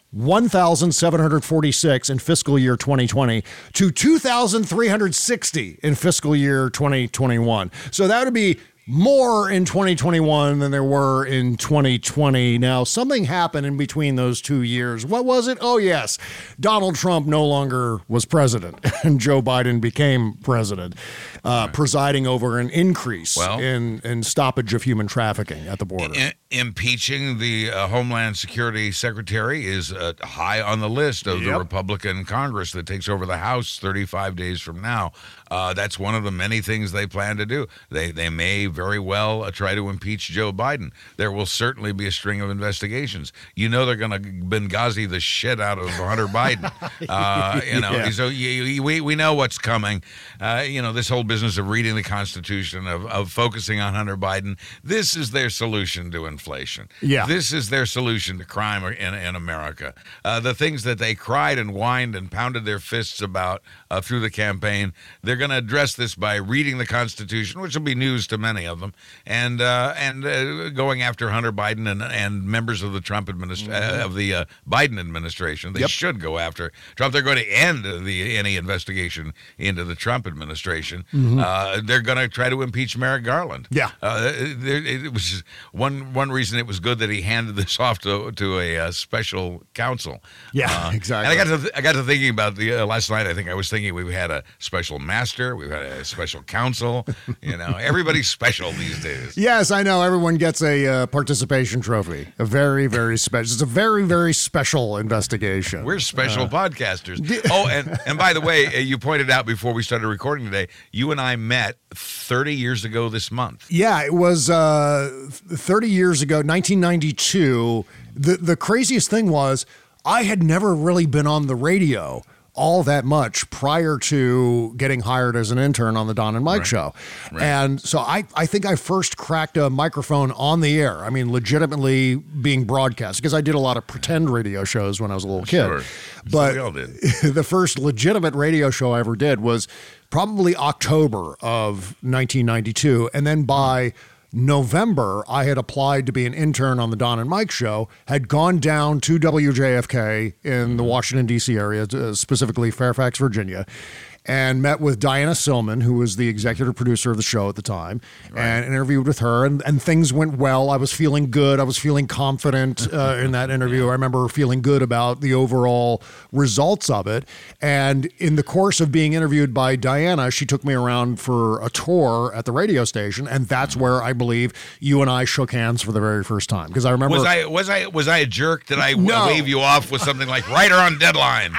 one thousand seven hundred forty-six in fiscal year twenty twenty to two thousand three hundred sixty in fiscal year twenty twenty-one. So that would be more in twenty twenty-one than there were in twenty twenty. Now, something happened in between those two years. What was it? Oh, yes. Donald Trump no longer was president, and Joe Biden became president, uh, right. presiding over an increase well, in, in stoppage of human trafficking at the border. I- impeaching the uh, Homeland Security Secretary is uh, high on the list of yep. the Republican Congress that takes over the House thirty-five days from now. Uh, that's one of the many things they plan to do. They they may very well uh, try to impeach Joe Biden. There will certainly be a string of investigations. You know they're going to Benghazi the shit out of Hunter Biden. Uh, you know, yeah. so you, you, we we know what's coming. Uh, you know, this whole business of reading the Constitution, of, of focusing on Hunter Biden, this is their solution to inflation. Yeah. This is their solution to crime in, in America. Uh, the things that they cried and whined and pounded their fists about uh, through the campaign, they're going to address this by reading the Constitution, which will be news to many of them, and uh, and uh, going after Hunter Biden and and members of the Trump administration mm-hmm. uh, of the uh, Biden administration. They yep. should go after Trump. They're going to end the any investigation into the Trump administration. Mm-hmm. Uh, they're going to try to impeach Merrick Garland. Yeah, uh, there, it was one one reason it was good that he handed this off to to a uh, special counsel. Yeah, uh, exactly. And I got to th- I got to thinking about the uh, last night. I think I was thinking we had a special master, we've had a special counsel. You know, everybody's special these days. Yes, I know. Everyone gets a uh, participation trophy. A very, very special. It's a very, very special investigation. We're special uh, podcasters. D- oh, and and by the way, you pointed out before we started recording today, you and I met thirty years ago this month. Yeah, it was uh, thirty years ago, nineteen ninety-two. The the craziest thing was I had never really been on the radio all that much prior to getting hired as an intern on the Don and Mike right. show. Right. And so I, I think I first cracked a microphone on the air. I mean, legitimately being broadcast, because I did a lot of pretend radio shows when I was a little kid. Sure. But we all did. The first legitimate radio show I ever did was probably October of nineteen ninety-two. And then by November, I had applied to be an intern on the Don and Mike show, had gone down to W J F K in the Washington, D C area, specifically Fairfax, Virginia, and met with Diana Silman, who was the executive producer of the show at the time, right. and interviewed with her, and, and things went well. I was feeling good. I was feeling confident uh, in that interview. I remember feeling good about the overall results of it. And in the course of being interviewed by Diana, she took me around for a tour at the radio station, and that's where I believe you and I shook hands for the very first time. Because I remember... Was I was I, was I a jerk? Did I no. wave you off with something like, right on deadline?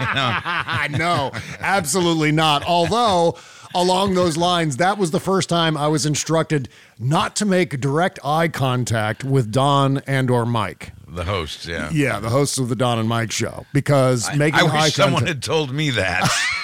no. no, absolutely. Absolutely not. Although, along those lines, that was the first time I was instructed not to make direct eye contact with Don and or Mike. The hosts, yeah. Yeah, the hosts of the Don and Mike show. Because I, making I wish eye someone contact... had told me that.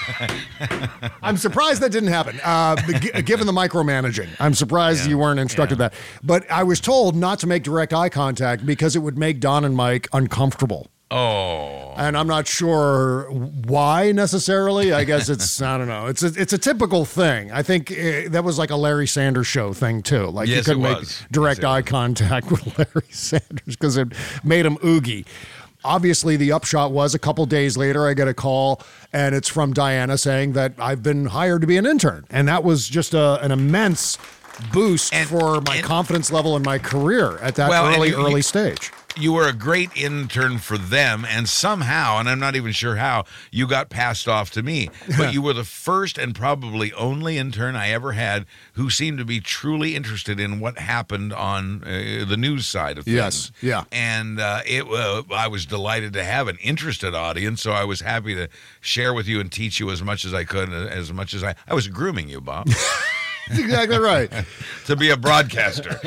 I'm surprised that didn't happen, uh, g- given the micromanaging. I'm surprised yeah, you weren't instructed yeah. that. But I was told not to make direct eye contact because it would make Don and Mike uncomfortable. Oh. And I'm not sure why necessarily. I guess it's, I don't know. It's a, it's a typical thing. I think it, that was like a Larry Sanders show thing too. Like yes, you couldn't make was. direct yes, eye was. contact with Larry Sanders because it made him oogie. Obviously, the upshot was a couple days later, I get a call, and it's from Diana saying that I've been hired to be an intern. And that was just a, an immense boost and, for my and, confidence level in my career at that well, early, you, early you, stage. You were a great intern for them, and somehow, and I'm not even sure how, you got passed off to me. But you were the first and probably only intern I ever had who seemed to be truly interested in what happened on uh, the news side of things. Yes, yeah. And uh, it, uh, I was delighted to have an interested audience, so I was happy to share with you and teach you as much as I could, as much as I... I was grooming you, Bob. That's exactly right. To be a broadcaster.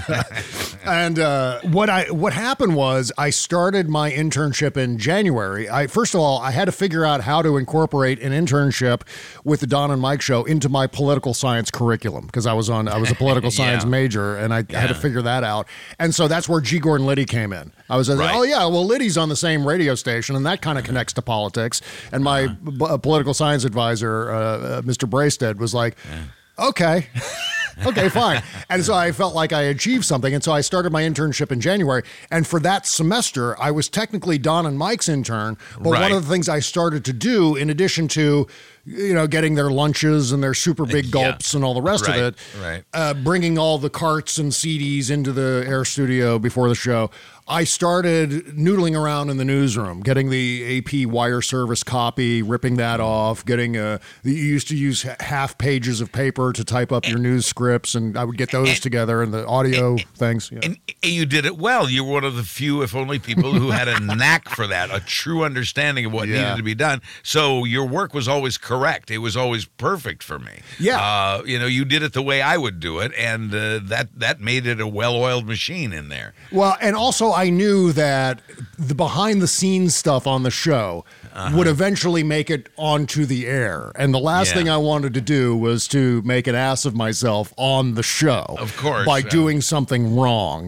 And uh, what I what happened was I started my internship in January. I first of all, I had to figure out how to incorporate an internship with the Don and Mike show into my political science curriculum because I was on I was a political science yeah. major and I yeah. had to figure that out. And so that's where G. Gordon Liddy came in. I was like, right. oh yeah, well Liddy's on the same radio station and that kind of connects to politics. And my uh-huh. b- political science advisor, uh, uh, Mister Braisted, was like, yeah. okay. Okay, fine. And so I felt like I achieved something. And so I started my internship in January. And for that semester, I was technically Don and Mike's intern. But Right. one of the things I started to do, in addition to, you know, getting their lunches and their super big gulps and all the rest Right, of it, right. uh, bringing all the carts and C Ds into the Air Studio before the show, I started noodling around in the newsroom, getting the A P wire service copy, ripping that off, getting a, you used to use h- half pages of paper to type up your news scripts, and I would get those together and the audio things. Yeah. And you did it well. You were one of the few, if only, people who had a knack for that, a true understanding of what Yeah. needed to be done. So your work was always correct. It was always perfect for me. Yeah. Uh, you know, you did it the way I would do it, and uh, that, that made it a well-oiled machine in there. Well, and also I knew that the behind-the-scenes stuff on the show Uh-huh. would eventually make it onto the air. And the last Yeah. thing I wanted to do was to make an ass of myself on the show. Of course, By yeah. doing something wrong.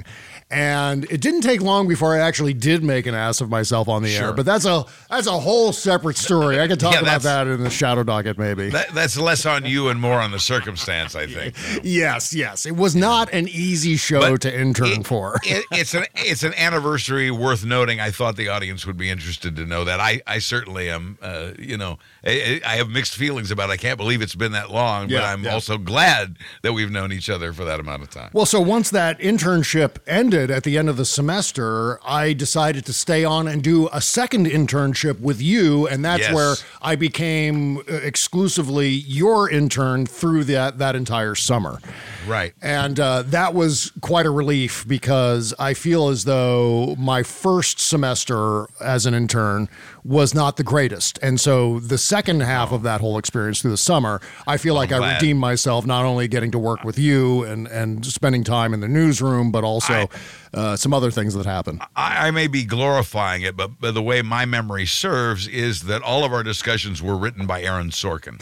And it didn't take long before I actually did make an ass of myself on the Sure. air. But that's a that's a whole separate story. I could talk Yeah, about that's- that in the Shadow Docket, maybe. That, that's less on you and more on the circumstance, I think. Yes, yes. It was not an easy show But to intern it- for. it, it's an it's an anniversary worth noting. I thought the audience would be interested to know that. I, I certainly am. Uh, you know, I, I have mixed feelings about it. I can't believe it's been that long, but Yeah, I'm yeah. also glad that we've known each other for that amount of time. Well, so once that internship ended at the end of the semester, I decided to stay on and do a second internship with you, and that's Yes. where I became uh, exclusively your intern through that that entire summer. Right. And uh, that was quite a relief because I feel as though my first semester as an intern was not the greatest. And so the second half of that whole experience through the summer, I feel like I glad. redeemed myself, not only getting to work with you and, and spending time in the newsroom, but also uh, some other things that happened. I, I may be glorifying it, but, but the way my memory serves is that all of our discussions were written by Aaron Sorkin.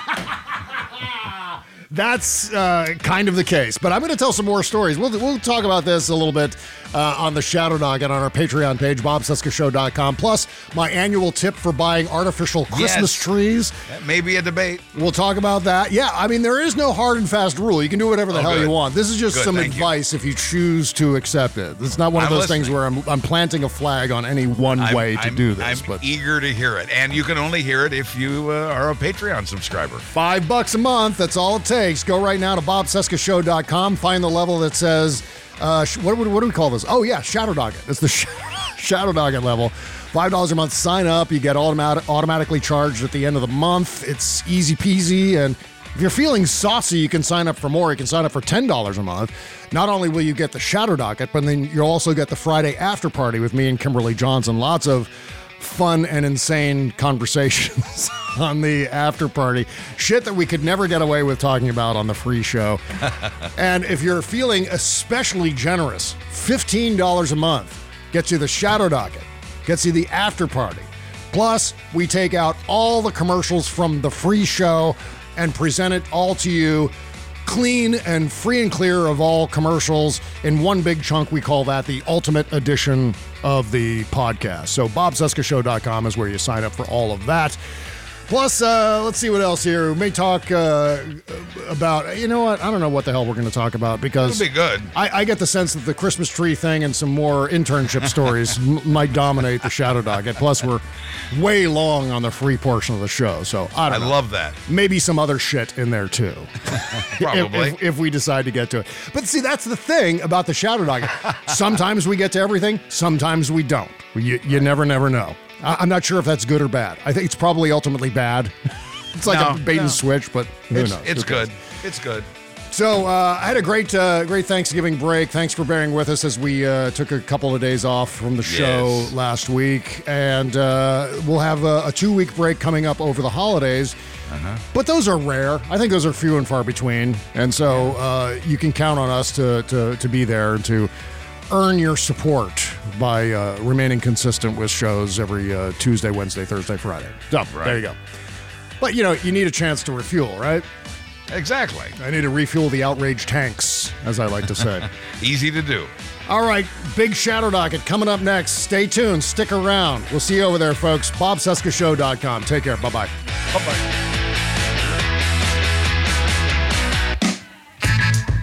That's uh, kind of the case, but I'm going to tell some more stories. We'll we'll talk about this a little bit uh, on the Shadow Docket on our Patreon page, bob cesca show dot com. Plus, my annual tip for buying artificial Christmas Yes. trees. That may be a debate. We'll talk about that. Yeah, I mean, there is no hard and fast rule. You can do whatever the Oh, hell good. you want. This is just Good, some thank you. advice if you choose to accept it. It's not one of I'm those things listening. where I'm, I'm planting a flag on any one I'm- way to I'm- do this. I'm but eager to hear it, and you can only hear it if you uh, are a Patreon subscriber. Five bucks a month. That's all it takes. Go right now to bob cesca show dot com. Find the level that says, uh, sh- what, do we- what do we call this? Oh, yeah, Shadow Docket. It's the sh- Shadow Docket level. five dollars a month sign up. You get automatic, automatically charged at the end of the month. It's easy peasy. And if you're feeling saucy, you can sign up for more. You can sign up for ten dollars a month. Not only will you get the Shadow Docket, but then you'll also get the Friday after party with me and Kimberly Johnson. Lots of fun and insane conversations on the after party. Shit that we could never get away with talking about on the free show. And if you're feeling especially generous, fifteen dollars a month gets you the Shadow Docket, gets you the after party. Plus, we take out all the commercials from the free show and present it all to you clean and free and clear of all commercials in one big chunk. We call that the ultimate edition of the podcast. So bob cesca show dot com is where you sign up for all of that. Plus, uh, let's see what else here. We may talk uh, about, you know what? I don't know what the hell we're going to talk about because It'll be good. I, I get the sense that the Christmas tree thing and some more internship stories m- might dominate the Shadow Docket. Plus, we're way long on the free portion of the show. So I don't I know. love that. Maybe some other shit in there too. Probably. if, if, if we decide to get to it. But see, that's the thing about the Shadow Docket. Sometimes we get to everything, sometimes we don't. You, you never, never know. I, I'm not sure if that's good or bad. I think it's probably ultimately bad. It's like No, a bait no. and switch, but who It's, knows? it's Who cares? good. It's good. So uh, I had a great, uh, great Thanksgiving break. Thanks for bearing with us as we uh, took a couple of days off from the show Yes. last week, and uh, we'll have a, a two-week break coming up over the holidays. Uh-huh. But those are rare. I think those are few and far between, and so uh, you can count on us to to to be there and to earn your support by uh, remaining consistent with shows every uh, Tuesday, Wednesday, Thursday, Friday. So there you go. But you know, you need a chance to refuel, right? Exactly. I need to refuel the outrage tanks, as I like to say. Easy to do. All right, big Shadow Docket coming up next. Stay tuned. Stick around. We'll see you over there, folks. bob cesca show dot com. Take care. Bye-bye. Bye-bye.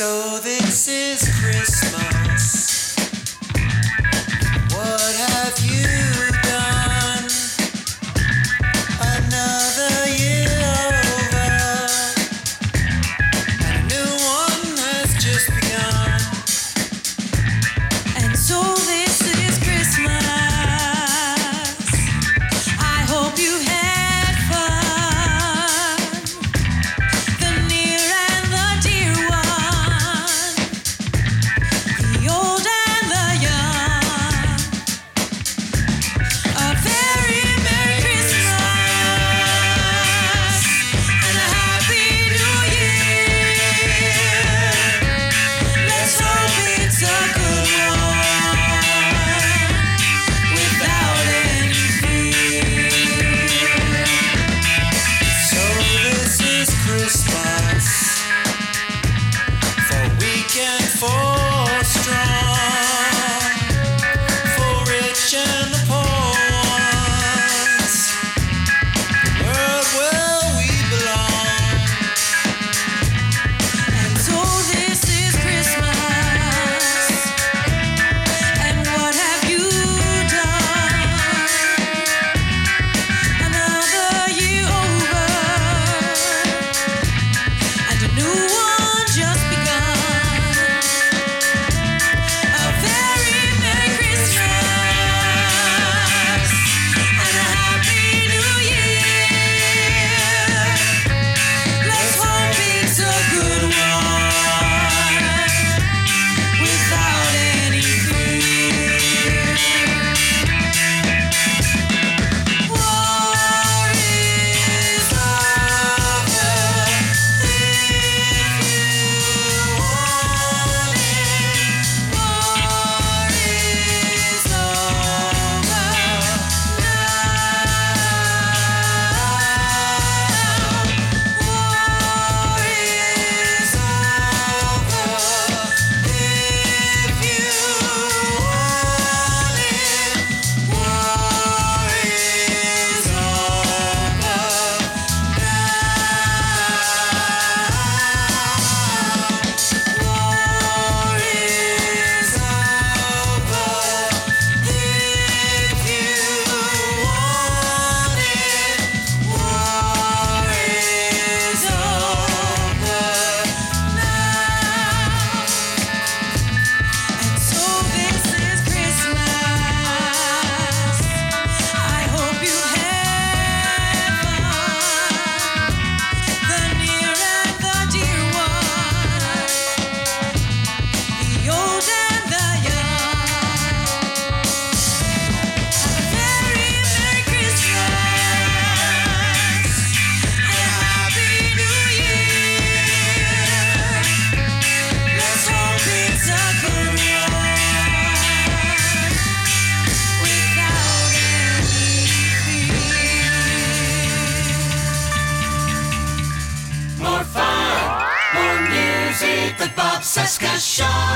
So this is Christmas. What have you done? Another year over, and a new one has just begun. And so this is Christmas. I hope you had fun. The near and the dear one, the old and the young. A very Merry Christmas and a Happy New Year. Let's hope it's a good one without any fear. So this is Christmas, for weak and for strong, for rich and the poor ones, the world where we belong. And so this is Christmas. And what have you done? Another year over, and a new one just begun. A very Merry Christmas and a Happy New Year. Let's hope it's a good one without any fear. War is over if you want it. War is over now. War is over if you want it. War is And so this is Christmas. I hope you had fun. The near and the dear one, the old and the young. Have a very Merry Christmas and a Happy New Year. Let's hope it's a good one without any fear. More fun, more music, the Bob Seska Show.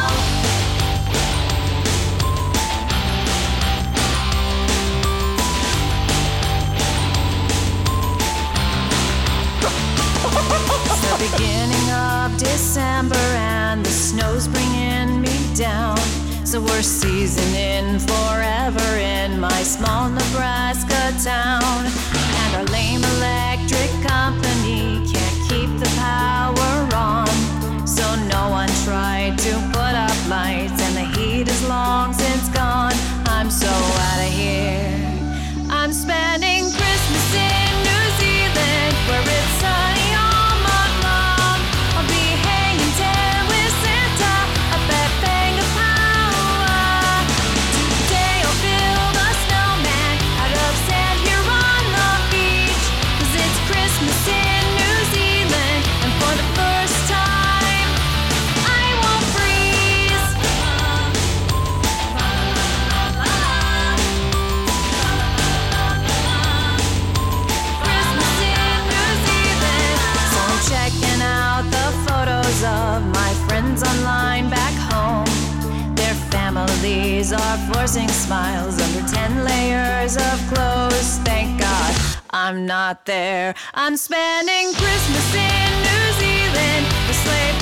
It's the beginning of December and the snow's bringing me down. So we're seasoning forever in my small Nebraska town. And our lame electric company can't keep the power on. So no one tried to put up lights and the heat is long since gone. I'm so out of here. I'm spending Christmas in New Zealand where it's sunny all month long. I'll be hanging ten with Santa up at Bangapawa. Today I'll build a snowman out of sand here on the beach. 'Cause it's Christmas in New Zealand and for the first time I won't freeze. Christmas in New Zealand. So I'm checking out the photos of my friends online back home. Their families are forcing smiles under ten layers of clothes. Thank God I'm not there. I'm spending Christmas in New Zealand with sleigh